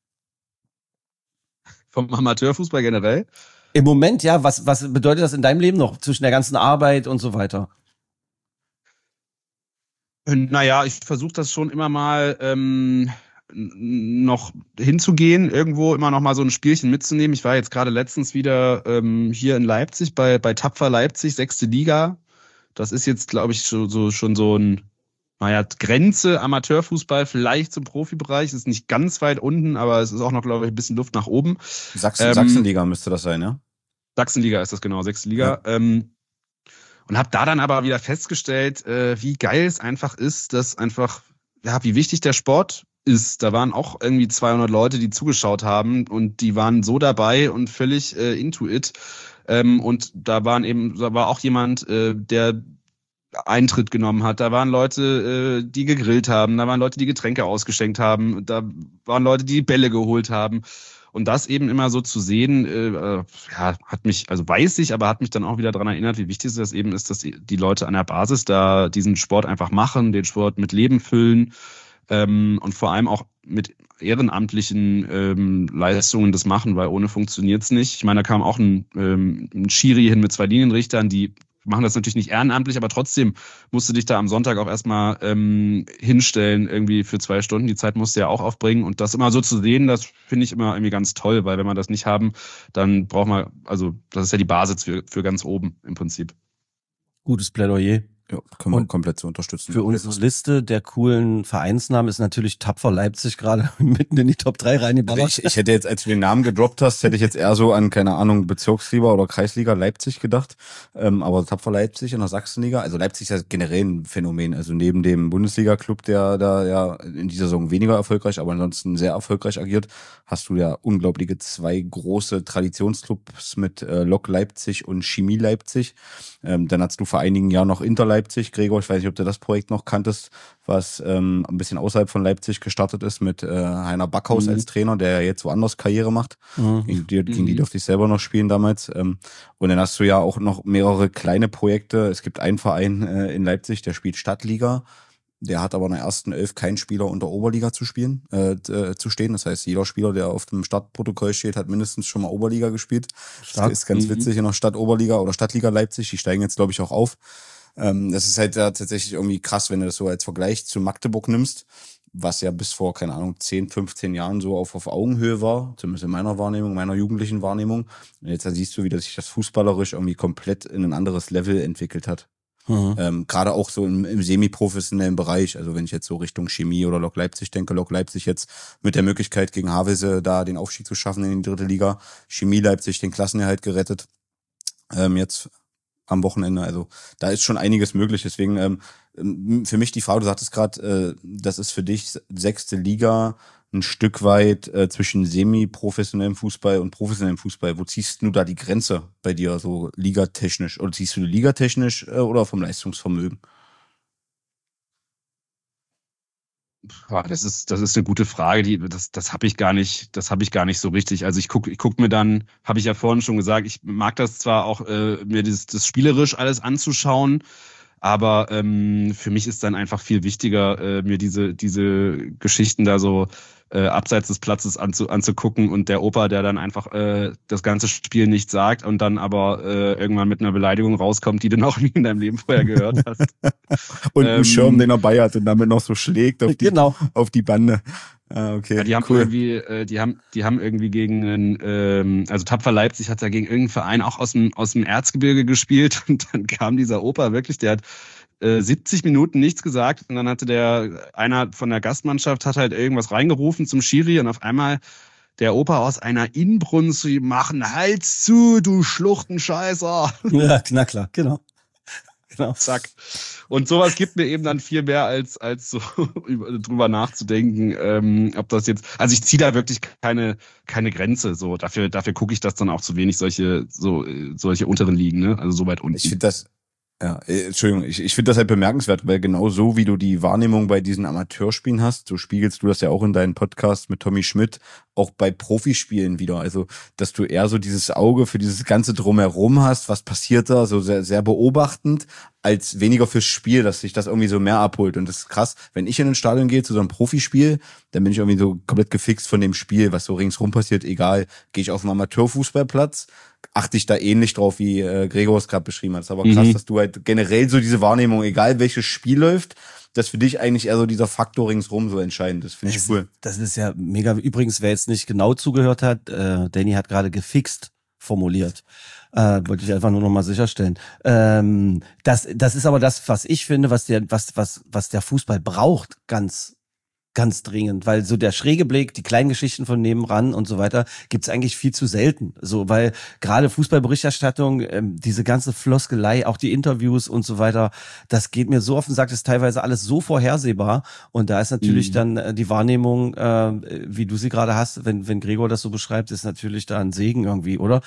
Vom Amateurfußball generell? Im Moment, ja. Was bedeutet das in deinem Leben noch? Zwischen der ganzen Arbeit und so weiter? Naja, ich versuche das schon immer mal noch hinzugehen, irgendwo immer noch mal so ein Spielchen mitzunehmen. Ich war jetzt gerade letztens wieder hier in Leipzig bei Tapfer Leipzig, 6. Liga. Das ist jetzt, glaube ich, schon so ein, naja, Grenze Amateurfußball, vielleicht zum Profibereich. Ist nicht ganz weit unten, aber es ist auch noch, glaube ich, ein bisschen Luft nach oben. Sachsenliga müsste das sein, ja? Sachsenliga ist das genau, 6. Liga. Ja. Und habe da dann aber wieder festgestellt, wie geil es einfach ist, dass einfach, ja, wie wichtig der Sport ist. Da waren auch irgendwie 200 Leute, die zugeschaut haben und die waren so dabei und völlig into it. Und da war auch jemand, der Eintritt genommen hat. Da waren Leute, die gegrillt haben. Da waren Leute, die Getränke ausgeschenkt haben. Da waren Leute, die Bälle geholt haben. Und das eben immer so zu sehen, hat mich, also weiß ich, aber hat mich dann auch wieder daran erinnert, wie wichtig das eben ist, dass die Leute an der Basis da diesen Sport einfach machen, den Sport mit Leben füllen und vor allem auch mit ehrenamtlichen Leistungen das machen, weil ohne funktioniert's nicht. Ich meine, da kam auch ein Schiri hin mit 2 Linienrichtern, die machen das natürlich nicht ehrenamtlich, aber trotzdem musst du dich da am Sonntag auch erstmal hinstellen, irgendwie für 2 Stunden. Die Zeit musst du ja auch aufbringen. Und das immer so zu sehen, das finde ich immer irgendwie ganz toll, weil wenn wir das nicht haben, dann braucht man, also das ist ja die Basis für ganz oben im Prinzip. Gutes Plädoyer. Ja, können wir komplett so unterstützen. Für unsere Liste der coolen Vereinsnamen ist natürlich Tapfer Leipzig gerade mitten in die Top 3 reingeballert. Ich hätte jetzt, als du den Namen gedroppt hast, hätte ich jetzt eher so an, keine Ahnung, Bezirksliga oder Kreisliga Leipzig gedacht. Aber Tapfer Leipzig in der Sachsenliga, also Leipzig ist ja generell ein Phänomen. Also neben dem Bundesliga-Club, der da ja in dieser Saison weniger erfolgreich, aber ansonsten sehr erfolgreich agiert, hast du ja unglaubliche 2 große Traditionsclubs mit Lok Leipzig und Chemie Leipzig. Dann hast du vor einigen Jahren noch Inter Leipzig, Gregor, ich weiß nicht, ob du das Projekt noch kanntest, was ein bisschen außerhalb von Leipzig gestartet ist mit Heiner Backhaus als Trainer, der jetzt woanders Karriere macht. Gegen die durfte ich selber noch spielen damals. Und dann hast du ja auch noch mehrere kleine Projekte. Es gibt einen Verein in Leipzig, der spielt Stadtliga. Der hat aber in der ersten 11 keinen Spieler unter Oberliga zu stehen. Das heißt, jeder Spieler, der auf dem Startprotokoll steht, hat mindestens schon mal Oberliga gespielt. Das ist ganz witzig in der Stadtoberliga oder Stadtliga Leipzig. Die steigen jetzt, glaube ich, auch auf. Das ist halt tatsächlich irgendwie krass, wenn du das so als Vergleich zu Magdeburg nimmst, was ja bis vor, keine Ahnung, 10, 15 Jahren so auf Augenhöhe war, zumindest in meiner Wahrnehmung, meiner jugendlichen Wahrnehmung. Und jetzt siehst du, wie sich das fußballerisch irgendwie komplett in ein anderes Level entwickelt hat. Gerade auch so im semi-professionellen Bereich, also wenn ich jetzt so Richtung Chemie oder Lok Leipzig denke, Lok Leipzig jetzt mit der Möglichkeit gegen Havelse da den Aufstieg zu schaffen in die 3. Liga, Chemie Leipzig den Klassenerhalt gerettet, jetzt am Wochenende, also da ist schon einiges möglich, deswegen für mich die Frage, du sagtest gerade, das ist für dich 6. Liga ein Stück weit zwischen semi-professionellem Fußball und professionellem Fußball. Wo ziehst du da die Grenze bei dir, so ligatechnisch? Oder ziehst du ligatechnisch oder vom Leistungsvermögen? Das ist eine gute Frage, das habe ich gar nicht so richtig. Also ich guck mir dann, habe ich ja vorhin schon gesagt, ich mag das zwar auch, mir das spielerisch alles anzuschauen, aber für mich ist dann einfach viel wichtiger, mir diese Geschichten da so abseits des Platzes anzugucken und der Opa, der dann einfach das ganze Spiel nicht sagt und dann aber irgendwann mit einer Beleidigung rauskommt, die du noch nie in deinem Leben vorher gehört hast. Und einen Schirm, den er bei hat und damit noch so schlägt auf die Bande. Ah, okay. Ja, die haben cool. irgendwie, die haben irgendwie gegen also Tapfer Leipzig hat da gegen irgendeinen Verein auch aus dem Erzgebirge gespielt und dann kam dieser Opa wirklich, der hat 70 Minuten nichts gesagt und dann hatte einer von der Gastmannschaft hat halt irgendwas reingerufen zum Schiri und auf einmal der Opa aus einer Inbrunst machen Hals zu, du Schluchtenscheißer. Ja, na klar, genau. Genau. Zack. Und sowas gibt mir eben dann viel mehr, als so drüber nachzudenken, ob das jetzt, also ich ziehe da wirklich keine Grenze, so, dafür gucke ich das dann auch zu wenig, solche unteren Ligen, ne, also so weit unten. Ich finde das, Entschuldigung, ich finde das halt bemerkenswert, weil genau so, wie du die Wahrnehmung bei diesen Amateurspielen hast, so spiegelst du das ja auch in deinem Podcast mit Tommy Schmidt, auch bei Profispielen wieder. Also, dass du eher so dieses Auge für dieses ganze Drumherum hast, was passiert da, so sehr, sehr beobachtend, als weniger fürs Spiel, dass sich das irgendwie so mehr abholt. Und das ist krass, wenn ich in ein Stadion gehe zu so einem Profispiel, dann bin ich irgendwie so komplett gefixt von dem Spiel, was so ringsrum passiert, egal, gehe ich auf einen Amateurfußballplatz, achte ich da ähnlich drauf, wie Gregor es gerade beschrieben hat. Es ist aber krass, dass du halt generell so diese Wahrnehmung, egal welches Spiel läuft, dass für dich eigentlich eher so dieser Faktor ringsrum so entscheidend ist. Finde ich cool. Das ist ja mega. Übrigens, wer jetzt nicht genau zugehört hat, Danny hat gerade gefixt formuliert. Wollte ich einfach nur noch mal sicherstellen. Das ist aber das, was ich finde, was der Fußball braucht, ganz dringend, weil so der schräge Blick, die kleinen Geschichten von nebenan und so weiter, gibt's eigentlich viel zu selten. So, weil gerade Fußballberichterstattung, diese ganze Floskelei, auch die Interviews und so weiter, das geht mir so auf den Sack, das ist teilweise alles so vorhersehbar. Und da ist natürlich dann die Wahrnehmung, wie du sie gerade hast, wenn Gregor das so beschreibt, ist natürlich da ein Segen irgendwie, oder?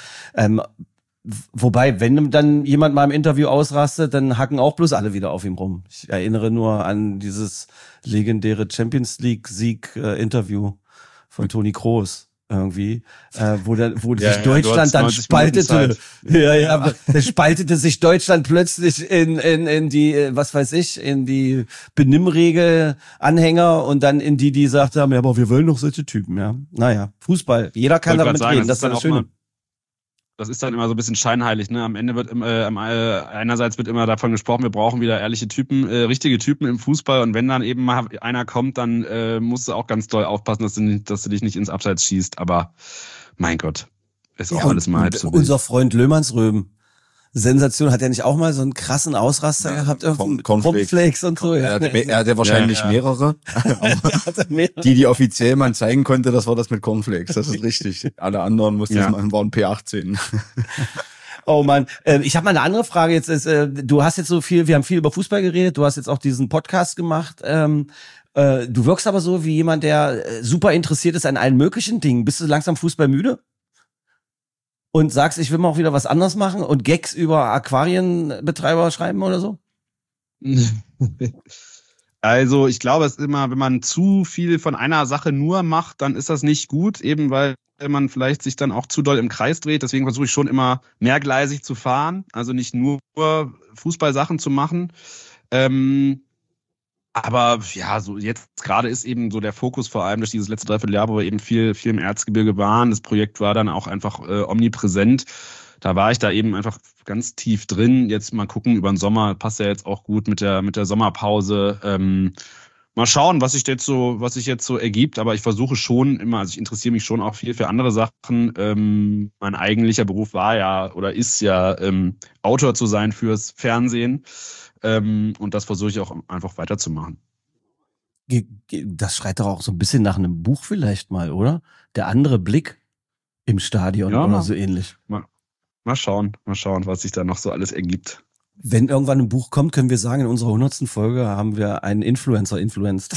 Wobei, wenn dann jemand mal im Interview ausrastet, dann hacken auch bloß alle wieder auf ihm rum. Ich erinnere nur an dieses legendäre Champions League Sieg-Interview von Toni Kroos irgendwie, wo sich Deutschland dann spaltete. Da spaltete sich Deutschland plötzlich in die, was weiß ich, in die Benimmregel-Anhänger und dann in die gesagt haben, ja, aber wir wollen doch solche Typen, ja. Naja, Fußball. Jeder kann damit reden, das ist das Schöne. Das ist dann immer so ein bisschen scheinheilig, ne? Am Ende wird einerseits wird immer davon gesprochen, wir brauchen wieder ehrliche Typen, richtige Typen im Fußball, und wenn dann eben mal einer kommt, dann musst du auch ganz doll aufpassen, dass du dich nicht ins Abseits schießt, aber mein Gott, ist auch alles mal halb so. Unser Freund Löhmannsröben, Sensation, hat er nicht auch mal so einen krassen Ausraster gehabt? Cornflakes und so. Er hat ja wahrscheinlich mehrere. Die offiziell man zeigen konnte, das war das mit Cornflakes. Das ist richtig. Alle anderen waren P18. Oh Mann, ich habe mal eine andere Frage jetzt. Du hast jetzt wir haben viel über Fußball geredet, du hast jetzt auch diesen Podcast gemacht. Du wirkst aber so wie jemand, der super interessiert ist an allen möglichen Dingen. Bist du langsam fußballmüde? Und sagst, ich will mal auch wieder was anderes machen und Gags über Aquarienbetreiber schreiben oder so? Also ich glaube, es ist immer, wenn man zu viel von einer Sache nur macht, dann ist das nicht gut, eben weil man vielleicht sich dann auch zu doll im Kreis dreht. Deswegen versuche ich schon immer mehrgleisig zu fahren, also nicht nur Fußballsachen zu machen. Aber ja, so jetzt gerade ist eben so der Fokus vor allem durch dieses letzte Dreivierteljahr, wo wir eben viel im Erzgebirge waren. Das Projekt war dann auch einfach omnipräsent. Da war ich da eben einfach ganz tief drin. Jetzt mal gucken über den Sommer, passt ja jetzt auch gut mit der Sommerpause. Mal schauen, was sich jetzt so ergibt. Aber ich versuche schon immer, also ich interessiere mich schon auch viel für andere Sachen. Mein eigentlicher Beruf war ja oder ist ja Autor zu sein fürs Fernsehen. Und das versuche ich auch einfach weiterzumachen. Das schreit doch auch so ein bisschen nach einem Buch vielleicht mal, oder? Der andere Blick im Stadion oder so ähnlich. Mal schauen, was sich da noch so alles ergibt. Wenn irgendwann ein Buch kommt, können wir sagen, in unserer 100. Folge haben wir einen Influencer influenced.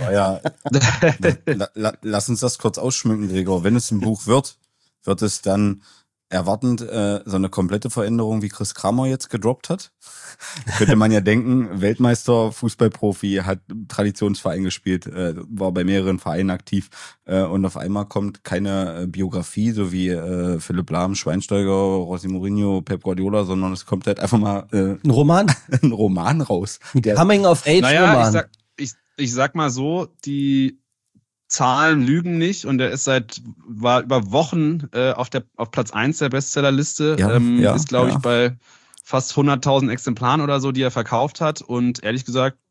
Lass uns das kurz ausschmücken, Gregor. Wenn es ein Buch wird es dann erwartend so eine komplette Veränderung, wie Chris Kramer jetzt gedroppt hat. Da könnte man ja denken, Weltmeister, Fußballprofi, hat Traditionsverein gespielt, war bei mehreren Vereinen aktiv und auf einmal kommt keine Biografie, so wie Philipp Lahm, Schweinsteiger, José Mourinho, Pep Guardiola, sondern es kommt halt einfach mal ein Roman? Ein Roman raus. Coming-of-Age-Roman. Ich sag mal so, die Zahlen lügen nicht, und er war über Wochen auf Platz 1 der Bestsellerliste. Ist, glaube ich, bei fast 100.000 Exemplaren oder so, die er verkauft hat. Und ehrlich gesagt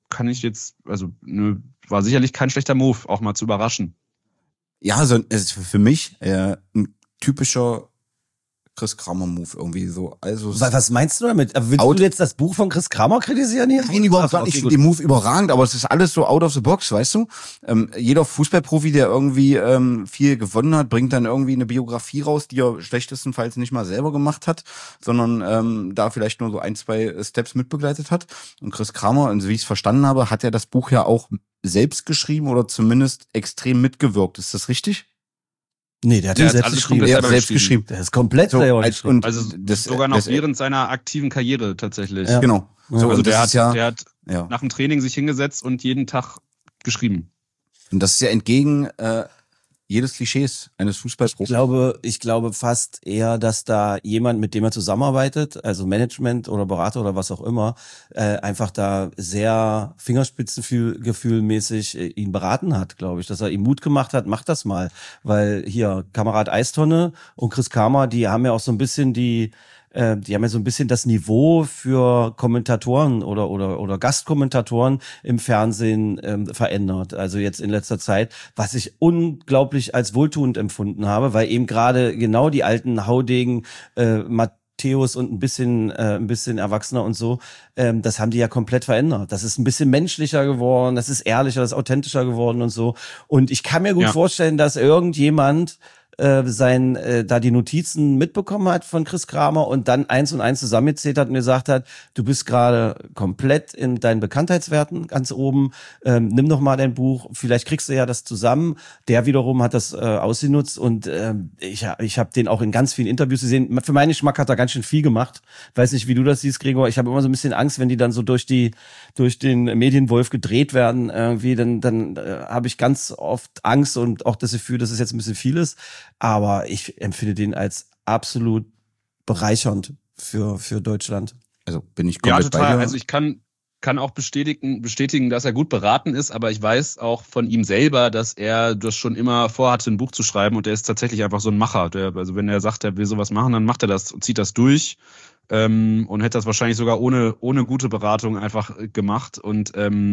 war sicherlich kein schlechter Move, auch mal zu überraschen. Ja, also es ist für mich ein typischer Chris Kramer-Move irgendwie so. Also Was meinst du damit? Willst du jetzt das Buch von Chris Kramer kritisieren hier? Nein, überhaupt nicht. Ich finde den Move überragend, aber es ist alles so out of the box, weißt du? Jeder Fußballprofi, der irgendwie viel gewonnen hat, bringt dann irgendwie eine Biografie raus, die er schlechtestenfalls nicht mal selber gemacht hat, sondern da vielleicht nur so 1-2 Steps mitbegleitet hat. Und Chris Kramer, und so wie ich es verstanden habe, hat er das Buch ja auch selbst geschrieben oder zumindest extrem mitgewirkt. Ist das richtig? Nee, der hat Der selbst alles geschrieben. komplett Der selbst geschrieben. Der ist komplett So, selber als- geschrieben. und Also das, sogar noch das, während seiner aktiven Karriere tatsächlich. Ja. Genau. So, Also und der das hat, ist ja, der hat ja. nach dem Training sich hingesetzt und jeden Tag geschrieben. Und das ist ja entgegen jedes Klischees eines Fußballprofis. Ich glaube fast eher, dass da jemand, mit dem er zusammenarbeitet, also Management oder Berater oder was auch immer, einfach da sehr fingerspitzengefühlmäßig ihn beraten hat, glaube ich, dass er ihm Mut gemacht hat, mach das mal, weil hier Kamerad Eistonne und Chris Kramer, die haben ja auch so ein bisschen das Niveau für Kommentatoren oder Gastkommentatoren im Fernsehen verändert. Also jetzt in letzter Zeit, was ich unglaublich als wohltuend empfunden habe, weil eben gerade genau die alten Haudegen Matthäus und ein bisschen erwachsener und so, das haben die ja komplett verändert. Das ist ein bisschen menschlicher geworden, das ist ehrlicher, das ist authentischer geworden und so. Und ich kann mir gut vorstellen, dass irgendjemand da die Notizen mitbekommen hat von Chris Kramer und dann 1 und 1 zusammengezählt hat und gesagt hat, du bist gerade komplett in deinen Bekanntheitswerten ganz oben, nimm doch mal dein Buch, vielleicht kriegst du ja das zusammen. Der wiederum hat das ausgenutzt und ich habe den auch in ganz vielen Interviews gesehen. Für meinen Geschmack hat er ganz schön viel gemacht. Weiß nicht, wie du das siehst, Gregor. Ich habe immer so ein bisschen Angst, wenn die dann so durch den Medienwolf gedreht werden, irgendwie, dann habe ich ganz oft Angst und auch das Gefühl, dass es jetzt ein bisschen viel ist. Aber ich empfinde den als absolut bereichernd für Deutschland. Also bin ich Ja, komplett bei total. dir. Also ich kann auch bestätigen, dass er gut beraten ist, aber ich weiß auch von ihm selber, dass er das schon immer vorhatte, ein Buch zu schreiben und der ist tatsächlich einfach so ein Macher. Also wenn er sagt, er will sowas machen, dann macht er das und zieht das durch und hätte das wahrscheinlich sogar ohne gute Beratung einfach gemacht und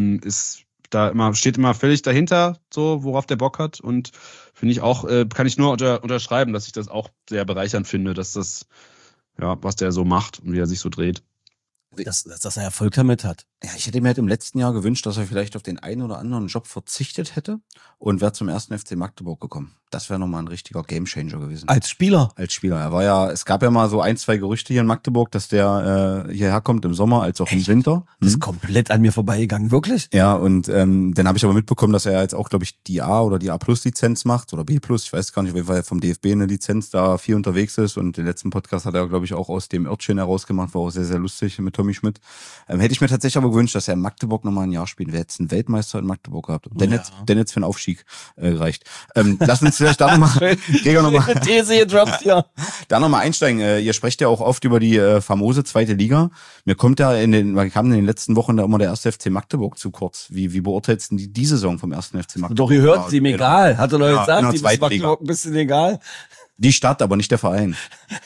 steht immer völlig dahinter, so worauf der Bock hat und finde ich auch, kann ich nur unterschreiben, dass ich das auch sehr bereichernd finde, dass das, ja, was der so macht und wie er sich so dreht. Dass er Erfolg damit hat. Ja, ich hätte mir halt im letzten Jahr gewünscht, dass er vielleicht auf den einen oder anderen Job verzichtet hätte und wäre zum 1. FC Magdeburg gekommen. Das wäre nochmal ein richtiger Gamechanger gewesen. Als Spieler? Als Spieler. Es gab ja mal so 1, 2 Gerüchte hier in Magdeburg, dass der hierher kommt im Sommer als auch im Winter. Das ist komplett an mir vorbeigegangen, wirklich? Ja, und dann habe ich aber mitbekommen, dass er jetzt auch, glaube ich, die A- oder die A-Plus-Lizenz macht oder B+, ich weiß gar nicht, auf jeden Fall vom DFB eine Lizenz da viel unterwegs ist und den letzten Podcast hat er, glaube ich, auch aus dem Örtchen herausgemacht, war auch sehr, sehr lustig mit Tommy Schmidt. Hätte ich mir tatsächlich aber gewünscht, dass er in Magdeburg nochmal ein Jahr spielt. Wer jetzt einen Weltmeister in Magdeburg gehabt. Denn jetzt für einen Aufstieg gereicht. Lass uns vielleicht da nochmal These gedroppt, ja. da nochmal einsteigen. Ihr sprecht ja auch oft über die famose 2. Liga. Mir kam in den letzten Wochen da immer der 1. FC Magdeburg zu kurz. Wie beurteilst du die Saison vom 1. FC Magdeburg? Doch, ihr hört sie ihm egal. Hat er doch Ja, in gesagt, der die zweiten macht Liga. überhaupt ein bisschen egal. Die Stadt, aber nicht der Verein.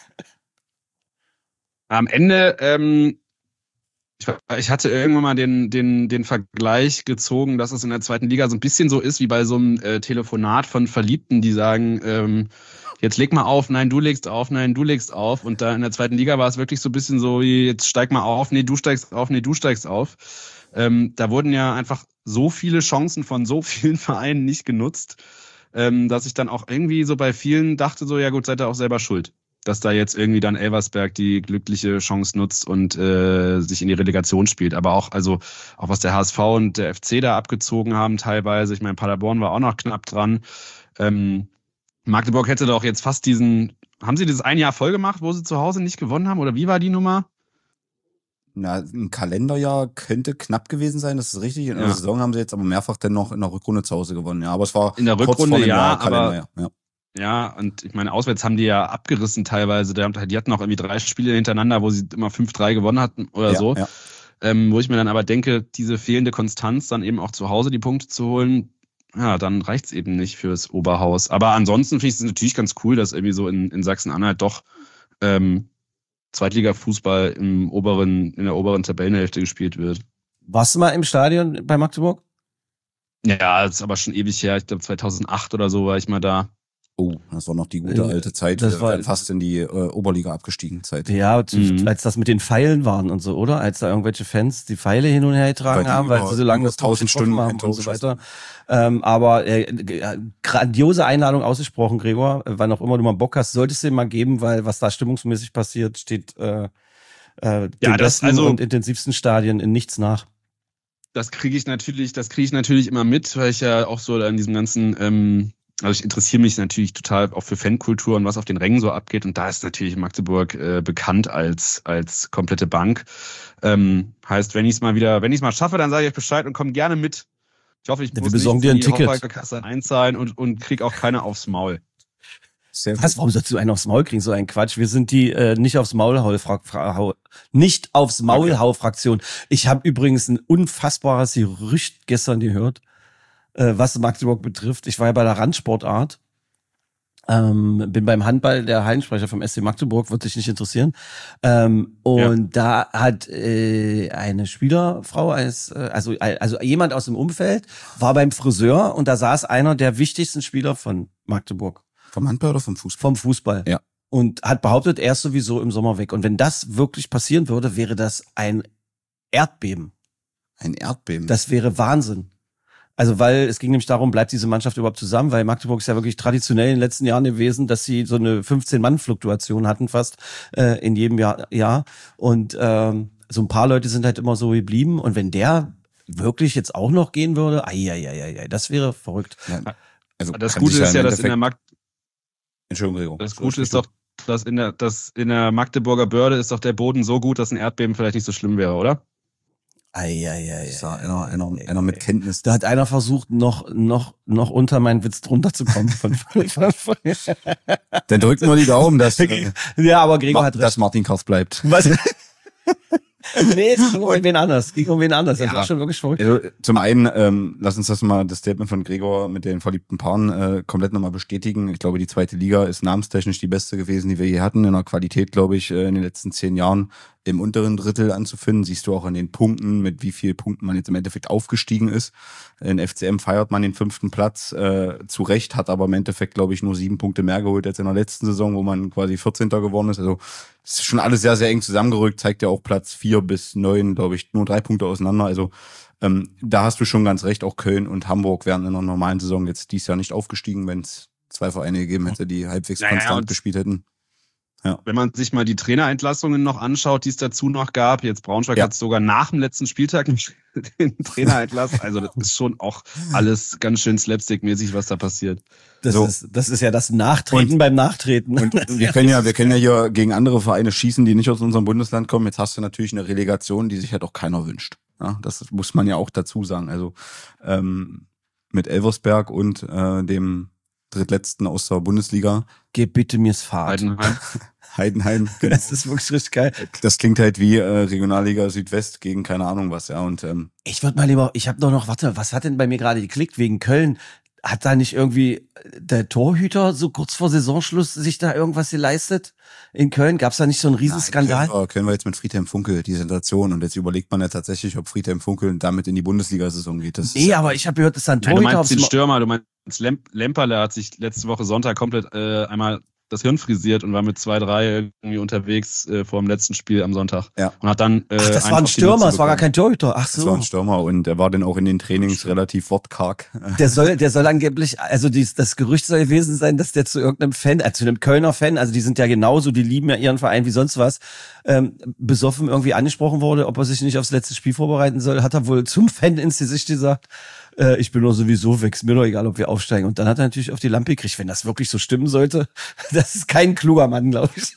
Am Ende, ich hatte irgendwann mal den Vergleich gezogen, dass es in der 2. Liga so ein bisschen so ist wie bei so einem Telefonat von Verliebten, die sagen, jetzt leg mal auf, nein, du legst auf, nein, du legst auf. Und da in der 2. Liga war es wirklich so ein bisschen so wie, jetzt steig mal auf, nee, du steigst auf, nee, du steigst auf. Da wurden ja einfach so viele Chancen von so vielen Vereinen nicht genutzt, dass ich dann auch irgendwie so bei vielen dachte so, ja gut, seid ihr auch selber schuld. Dass da jetzt irgendwie dann Elversberg die glückliche Chance nutzt und sich in die Relegation spielt. Aber auch was der HSV und der FC da abgezogen haben teilweise. Ich meine, Paderborn war auch noch knapp dran. Magdeburg hätte doch jetzt fast haben sie das ein Jahr voll gemacht, wo sie zu Hause nicht gewonnen haben? Oder wie war die Nummer? Na, ein Kalenderjahr könnte knapp gewesen sein, das ist richtig. In der Saison haben sie jetzt aber mehrfach dann noch in der Rückrunde zu Hause gewonnen. Ja, aber es war in der kurz Rückrunde, vor dem Jahr, aber Kalenderjahr. Ja. Ja, und ich meine, auswärts haben die ja abgerissen teilweise. Die hatten auch irgendwie 3 Spiele hintereinander, wo sie immer 5-3 gewonnen hatten oder so. Ja. Wo ich mir dann aber denke, diese fehlende Konstanz, dann eben auch zu Hause die Punkte zu holen, ja, dann reicht's eben nicht fürs Oberhaus. Aber ansonsten finde ich es natürlich ganz cool, dass irgendwie so in Sachsen-Anhalt doch Zweitliga-Fußball in der oberen Tabellenhälfte gespielt wird. Warst du mal im Stadion bei Magdeburg? Ja, das ist aber schon ewig her. Ich glaube 2008 oder so war ich mal da. Oh, das war noch die gute alte Zeit. Das war fast in die Oberliga abgestiegen Zeit. Ja, als das mit den Pfeilen waren und so, oder? Als da irgendwelche Fans die Pfeile hin und her getragen haben, weil sie so lange das 1000 Stunden haben und so weiter. Aber grandiose Einladung ausgesprochen, Gregor. Wann auch immer du mal Bock hast, solltest du dir mal geben, weil was da stimmungsmäßig passiert, steht den besten und intensivsten Stadien in nichts nach. Das kriege ich natürlich immer mit, weil ich ja auch so an diesem ganzen also ich interessiere mich natürlich total auch für Fankultur und was auf den Rängen so abgeht. Und da ist natürlich Magdeburg bekannt als komplette Bank. Heißt, wenn ich es mal schaffe, dann sage ich euch Bescheid und komme gerne mit. Ich hoffe, ich muss nicht in die die Hochweikerkasse einzahlen und krieg auch keine aufs Maul. Was? Warum sollst du einen aufs Maul kriegen? So ein Quatsch. Wir sind die nicht aufs Maul-Hau-Fraktion. Ich habe übrigens ein unfassbares Gerücht gestern gehört, was Magdeburg betrifft. Ich war ja bei der Randsportart, bin beim Handball der Hallensprecher vom SC Magdeburg, wird dich nicht interessieren. Da hat eine Spielerfrau, also jemand aus dem Umfeld, war beim Friseur und da saß einer der wichtigsten Spieler von Magdeburg. Vom Handball oder vom Fußball? Vom Fußball. Ja. Und hat behauptet, er ist sowieso im Sommer weg. Und wenn das wirklich passieren würde, wäre das ein Erdbeben. Ein Erdbeben? Das wäre Wahnsinn. Also weil es ging nämlich darum, bleibt diese Mannschaft überhaupt zusammen, weil Magdeburg ist ja wirklich traditionell in den letzten Jahren gewesen, dass sie so eine 15-Mann-Fluktuation hatten fast in jedem Jahr. Und so ein paar Leute sind halt immer so geblieben. Und wenn der wirklich jetzt auch noch gehen würde, das wäre verrückt. Ja, also das Gute ist ja, dass Entschuldigung, Gregor. Das Gute ist doch, dass in der Magdeburger Börde ist doch der Boden so gut, dass ein Erdbeben vielleicht nicht so schlimm wäre, oder? Einer mit Kenntnis. Da hat einer versucht, noch unter meinen Witz drunter zu kommen. Dann drückt nur die Daumen, dass ja, aber Gregor hat recht. Dass Martin Kauf bleibt. Was? Nee, es ging um wen anders. Das war schon wirklich verrückt. Also, zum einen, lass uns das Statement von Gregor mit den verliebten Paaren komplett nochmal bestätigen. Ich glaube, die zweite Liga ist namenstechnisch die beste gewesen, die wir je hatten. In der Qualität, glaube ich, in den letzten 10 Jahren im unteren Drittel anzufinden. Siehst du auch an den Punkten, mit wie vielen Punkten man jetzt im Endeffekt aufgestiegen ist. In FCM feiert man den 5. Platz zu Recht, hat aber im Endeffekt, glaube ich, nur 7 Punkte mehr geholt als in der letzten Saison, wo man quasi 14. geworden ist. Also es ist schon alles sehr, sehr eng zusammengerückt, zeigt ja auch Platz 4 bis 9, glaube ich, nur 3 Punkte auseinander. Also da hast du schon ganz recht, auch Köln und Hamburg wären in einer normalen Saison jetzt dieses Jahr nicht aufgestiegen, wenn es 2 Vereine gegeben hätte, die halbwegs konstant gespielt hätten. Ja. Wenn man sich mal die Trainerentlassungen noch anschaut, die es dazu noch gab, jetzt Braunschweig hat sogar nach dem letzten Spieltag den Trainer entlassen. Also das ist schon auch alles ganz schön slapstick-mäßig, was da passiert. Das ist ja das Nachtreten beim Nachtreten. Und wir können ja hier gegen andere Vereine schießen, die nicht aus unserem Bundesland kommen. Jetzt hast du natürlich eine Relegation, die sich halt auch keiner wünscht. Ja, das muss man ja auch dazu sagen. Also mit Elversberg und dem drittletzten aus der Bundesliga. Gib bitte mir's Fahrt. Heidenheim. Genau. Das ist wirklich richtig geil. Das klingt halt wie Regionalliga Südwest gegen keine Ahnung was, ja. Und ich würde mal lieber, ich habe doch noch, was hat denn bei mir gerade geklickt wegen Köln? Hat da nicht irgendwie der Torhüter so kurz vor Saisonschluss sich da irgendwas geleistet? In Köln gab's da nicht so einen Riesenskandal? Können wir jetzt mit Friedhelm Funkel die Sensation und jetzt überlegt man ja tatsächlich, ob Friedhelm Funkel damit in die Bundesliga-Saison geht. Aber ich habe gehört, dass da ein Torhüter... Du meinst den Stürmer, du meinst Lemperle hat sich letzte Woche Sonntag komplett einmal das Hirn frisiert und war mit 2-3 irgendwie unterwegs vor dem letzten Spiel am Sonntag. Ja. Und hat dann das war ein Stürmer, es war gar kein Torhüter. Ach so. Das war ein Stürmer und er war dann auch in den Trainings relativ wortkarg. Der soll angeblich, also das Gerücht soll gewesen sein, dass der zu irgendeinem Fan, zu einem Kölner Fan, also die sind ja genauso, die lieben ja ihren Verein wie sonst was, besoffen irgendwie angesprochen wurde, ob er sich nicht aufs letzte Spiel vorbereiten soll, hat er wohl zum Fan ins Gesicht gesagt, ich bin doch sowieso weg, ist mir doch egal, ob wir aufsteigen. Und dann hat er natürlich auf die Lampe gekriegt, wenn das wirklich so stimmen sollte. Das ist kein kluger Mann, glaube ich.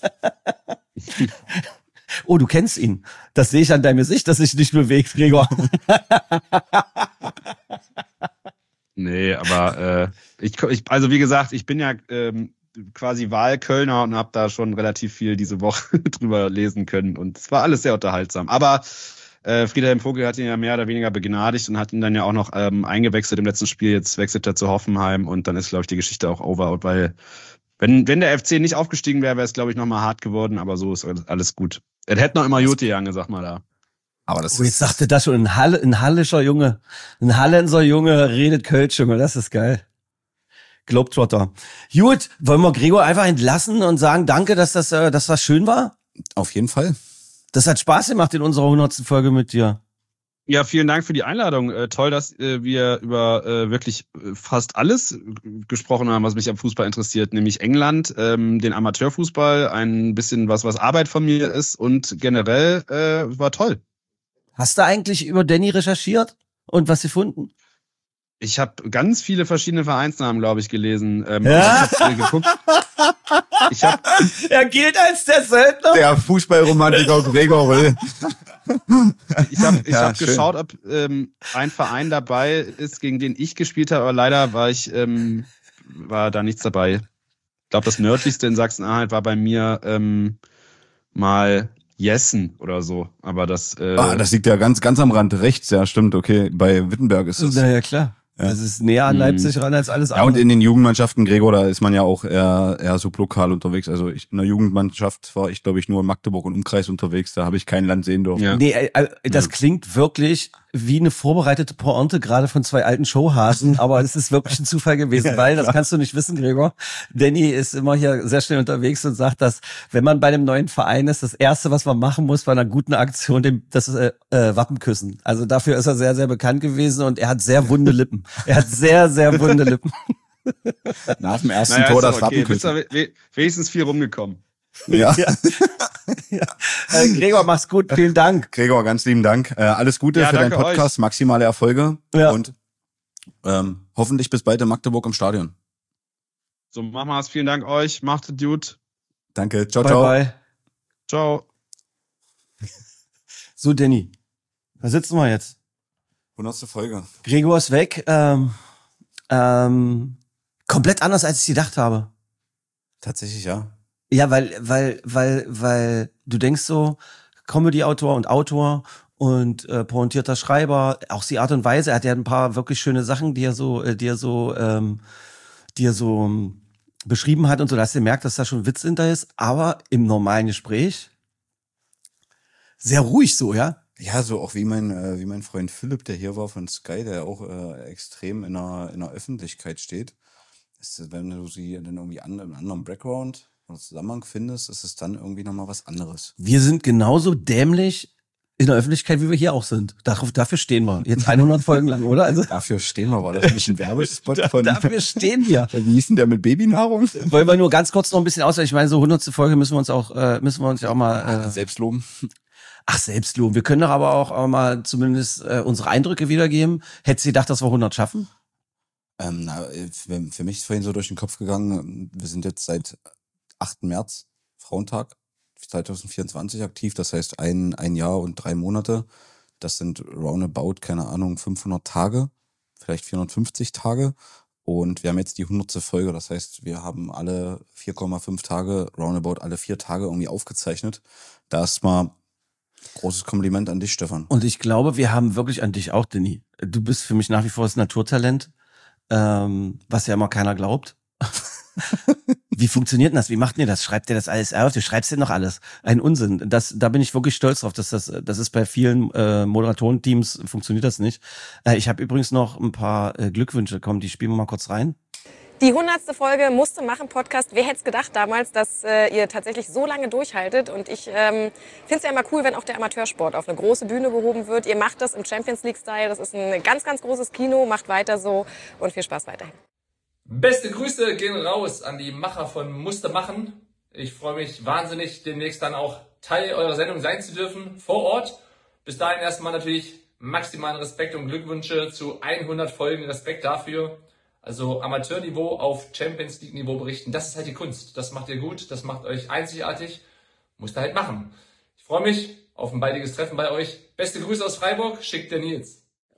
Oh, du kennst ihn. Das sehe ich an deinem Gesicht, dass sich nicht bewegt, Gregor. Nee, aber also wie gesagt, ich bin ja quasi Wahlkölner und habe da schon relativ viel diese Woche drüber lesen können. Und es war alles sehr unterhaltsam. Aber Friedhelm Vogel hat ihn ja mehr oder weniger begnadigt und hat ihn dann ja auch noch eingewechselt im letzten Spiel. Jetzt wechselt er zu Hoffenheim und dann ist, glaube ich, die Geschichte auch over. Weil wenn der FC nicht aufgestiegen wäre, wäre es, glaube ich, nochmal hart geworden. Aber so ist alles gut. Er hätte noch immer Jute Jange, sag mal da. Aber das jetzt sagte das schon, ein Hallenser Junge redet Kölsch, Junge, das ist geil. Globetrotter. Gut, wollen wir Gregor einfach entlassen und sagen, danke, dass das schön war? Auf jeden Fall. Das hat Spaß gemacht in unserer 100. Folge mit dir. Ja, vielen Dank für die Einladung. Toll, dass wir über wirklich fast alles gesprochen haben, was mich am Fußball interessiert, nämlich England, den Amateurfußball, ein bisschen was Arbeit von mir ist und generell war toll. Hast du eigentlich über Danny recherchiert und was gefunden? Ich habe ganz viele verschiedene Vereinsnamen, glaube ich, gelesen. Ja? Ich habe geguckt. Er gilt als der Söldner. Der Fußballromantiker Gregor Will. Ich hab Ja, geschaut, ob ein Verein dabei ist, gegen den ich gespielt habe, aber leider war da nichts dabei. Ich glaube, das nördlichste in Sachsen-Anhalt war bei mir mal Jessen oder so. Aber das Das liegt ja ganz am Rand rechts, ja, stimmt, okay. Bei Wittenberg ist es. Naja, klar. Ja. Das ist näher an Leipzig ran als alles andere. Ja, und in den Jugendmannschaften, Gregor, da ist man ja auch eher sublokal unterwegs. Also in der Jugendmannschaft war ich, glaube ich, nur in Magdeburg und Umkreis unterwegs. Da habe ich kein Land sehen dürfen. Ja. Nee, das klingt wirklich wie eine vorbereitete Pointe, gerade von zwei alten Showhasen, aber es ist wirklich ein Zufall gewesen, weil, das kannst du nicht wissen, Gregor, Danny ist immer hier sehr schnell unterwegs und sagt, dass, wenn man bei einem neuen Verein ist, das Erste, was man machen muss, bei einer guten Aktion, das Wappen küssen. Also dafür ist er sehr, sehr bekannt gewesen und er hat sehr wunde Lippen. Er hat sehr, sehr wunde Lippen. Nach dem ersten Tor das Wappen Bist küssen. du wenigstens viel rumgekommen. Ja. Gregor, mach's gut, vielen Dank. Gregor, ganz lieben Dank. Alles Gute für deinen Podcast, maximale Erfolge und hoffentlich bis bald in Magdeburg im Stadion. So, machen wir's. Vielen Dank euch. Macht es gut. Danke. Ciao, Bye, ciao. bye. Ciao. So, Danny, da sitzen wir jetzt. 100. Folge. Gregor ist weg. Komplett anders, als ich gedacht habe. Tatsächlich, ja. Ja, weil du denkst so, Comedy-Autor und Autor und pointierter Schreiber, auch die Art und Weise, er hat ja ein paar wirklich schöne Sachen, die er so beschrieben hat und so, dass du merkst, dass da schon Witz hinter ist, aber im normalen Gespräch sehr ruhig so, ja. Ja, so auch wie mein Freund Philipp, der hier war von Sky, der auch extrem in der Öffentlichkeit steht. Wenn du sie dann irgendwie in einem anderen Background oder Zusammenhang findest, ist es dann irgendwie nochmal was anderes. Wir sind genauso dämlich in der Öffentlichkeit, wie wir hier auch sind. Dafür stehen wir. Jetzt 100 Folgen lang, oder? Also Dafür stehen wir, war das nicht ein Werbespot von... dafür stehen wir. Wie hieß denn der mit Babynahrung? Wollen wir nur ganz kurz noch ein bisschen auswählen. Ich meine, so 100. Folge müssen wir uns ja auch mal... Selbst loben. Ach, Selbstlob. Wir können doch aber auch mal zumindest unsere Eindrücke wiedergeben. Hättest du gedacht, dass wir 100 schaffen? Für mich ist vorhin so durch den Kopf gegangen, wir sind jetzt seit 8. März, Frauentag 2024 aktiv, das heißt ein Jahr und 3 Monate. Das sind roundabout, keine Ahnung, 500 Tage, vielleicht 450 Tage. Und wir haben jetzt die 100. Folge, das heißt, wir haben alle 4,5 Tage, roundabout alle 4 Tage irgendwie aufgezeichnet. Da ist mal großes Kompliment an dich, Stefan. Und ich glaube, wir haben wirklich an dich auch, Danny. Du bist für mich nach wie vor das Naturtalent, was ja immer keiner glaubt. Wie funktioniert denn das? Wie macht ihr das? Schreibt ihr das alles auf? Du schreibst dir noch alles. Ein Unsinn. Da bin ich wirklich stolz drauf, dass das ist bei vielen Moderatorenteams funktioniert das nicht. Ich habe übrigens noch ein paar Glückwünsche. Komm, die spielen wir mal kurz rein. Die 100. Folge Musste machen Podcast. Wer hätte es gedacht damals, dass ihr tatsächlich so lange durchhaltet? Und ich finde es ja immer cool, wenn auch der Amateursport auf eine große Bühne gehoben wird. Ihr macht das im Champions League-Style. Das ist ein ganz, ganz großes Kino. Macht weiter so und viel Spaß weiterhin. Beste Grüße gehen raus an die Macher von Musste machen. Ich freue mich wahnsinnig, demnächst dann auch Teil eurer Sendung sein zu dürfen, vor Ort. Bis dahin erstmal natürlich maximalen Respekt und Glückwünsche zu 100 Folgen. Respekt dafür. Also Amateurniveau auf Champions League Niveau berichten, das ist halt die Kunst. Das macht ihr gut, das macht euch einzigartig. Musst ihr halt machen. Ich freue mich auf ein baldiges Treffen bei euch. Beste Grüße aus Freiburg, schickt der Nils.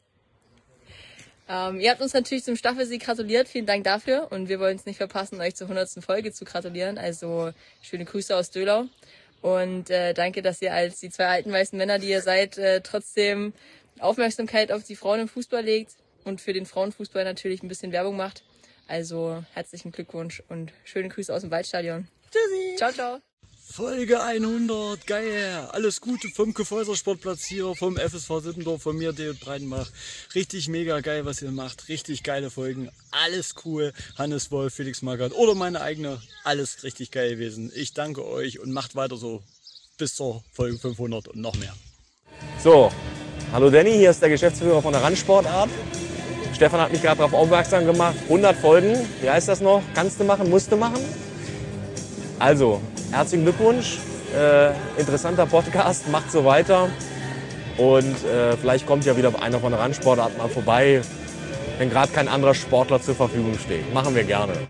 Ihr habt uns natürlich zum Staffelsieg gratuliert, vielen Dank dafür. Und wir wollen es nicht verpassen, euch zur 100. Folge zu gratulieren. Also schöne Grüße aus Döhlau. Und danke, dass ihr als die 2 alten weißen Männer, die ihr seid, trotzdem Aufmerksamkeit auf die Frauen im Fußball legt. Und für den Frauenfußball natürlich ein bisschen Werbung macht. Also herzlichen Glückwunsch und schöne Grüße aus dem Waldstadion. Tschüssi. Ciao, ciao. Folge 100, geil. Alles Gute vom Gefäuser Sportplatz hier, vom FSV Sittendorf, von mir, David Breitenbach. Richtig mega geil, was ihr macht. Richtig geile Folgen. Alles cool. Hannes Wolf, Felix Magath oder meine eigene. Alles richtig geil gewesen. Ich danke euch und macht weiter so bis zur Folge 500 und noch mehr. So, hallo Danny, hier ist der Geschäftsführer von der Randsportart. Stefan hat mich gerade darauf aufmerksam gemacht. 100 Folgen, wie heißt das noch? Kannst du machen, musst du machen? Also, herzlichen Glückwunsch. Interessanter Podcast, macht so weiter. Und vielleicht kommt ja wieder einer von der Randsportart mal vorbei, wenn gerade kein anderer Sportler zur Verfügung steht. Machen wir gerne.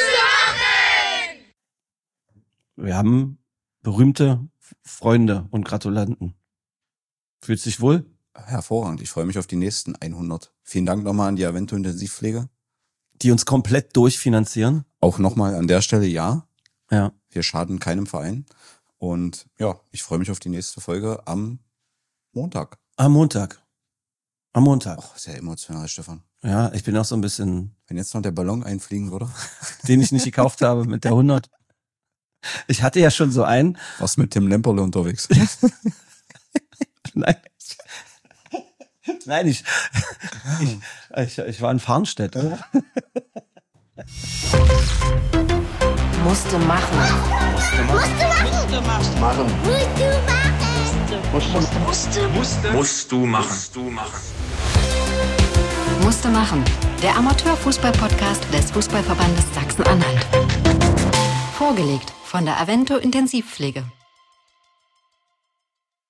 Wir haben berühmte Freunde und Gratulanten. Fühlt sich wohl? Hervorragend. Ich freue mich auf die nächsten 100. Vielen Dank nochmal an die Avento Intensivpflege. Die uns komplett durchfinanzieren. Auch nochmal an der Stelle ja. Ja. Wir schaden keinem Verein. Und ja, ich freue mich auf die nächste Folge am Montag. Am Montag. Sehr emotional, Stefan. Ja, ich bin auch so ein bisschen... Wenn jetzt noch der Ballon einfliegen würde. Den ich nicht gekauft habe mit der 100. Ich hatte ja schon so einen. Warst mit Tim Lemperle unterwegs? Nein, ich war in Farnstedt. Musste machen. Musst du machen. Musste machen. Der Amateurfußball-Podcast des Fußballverbandes Sachsen-Anhalt. Vorgelegt von der Avento Intensivpflege.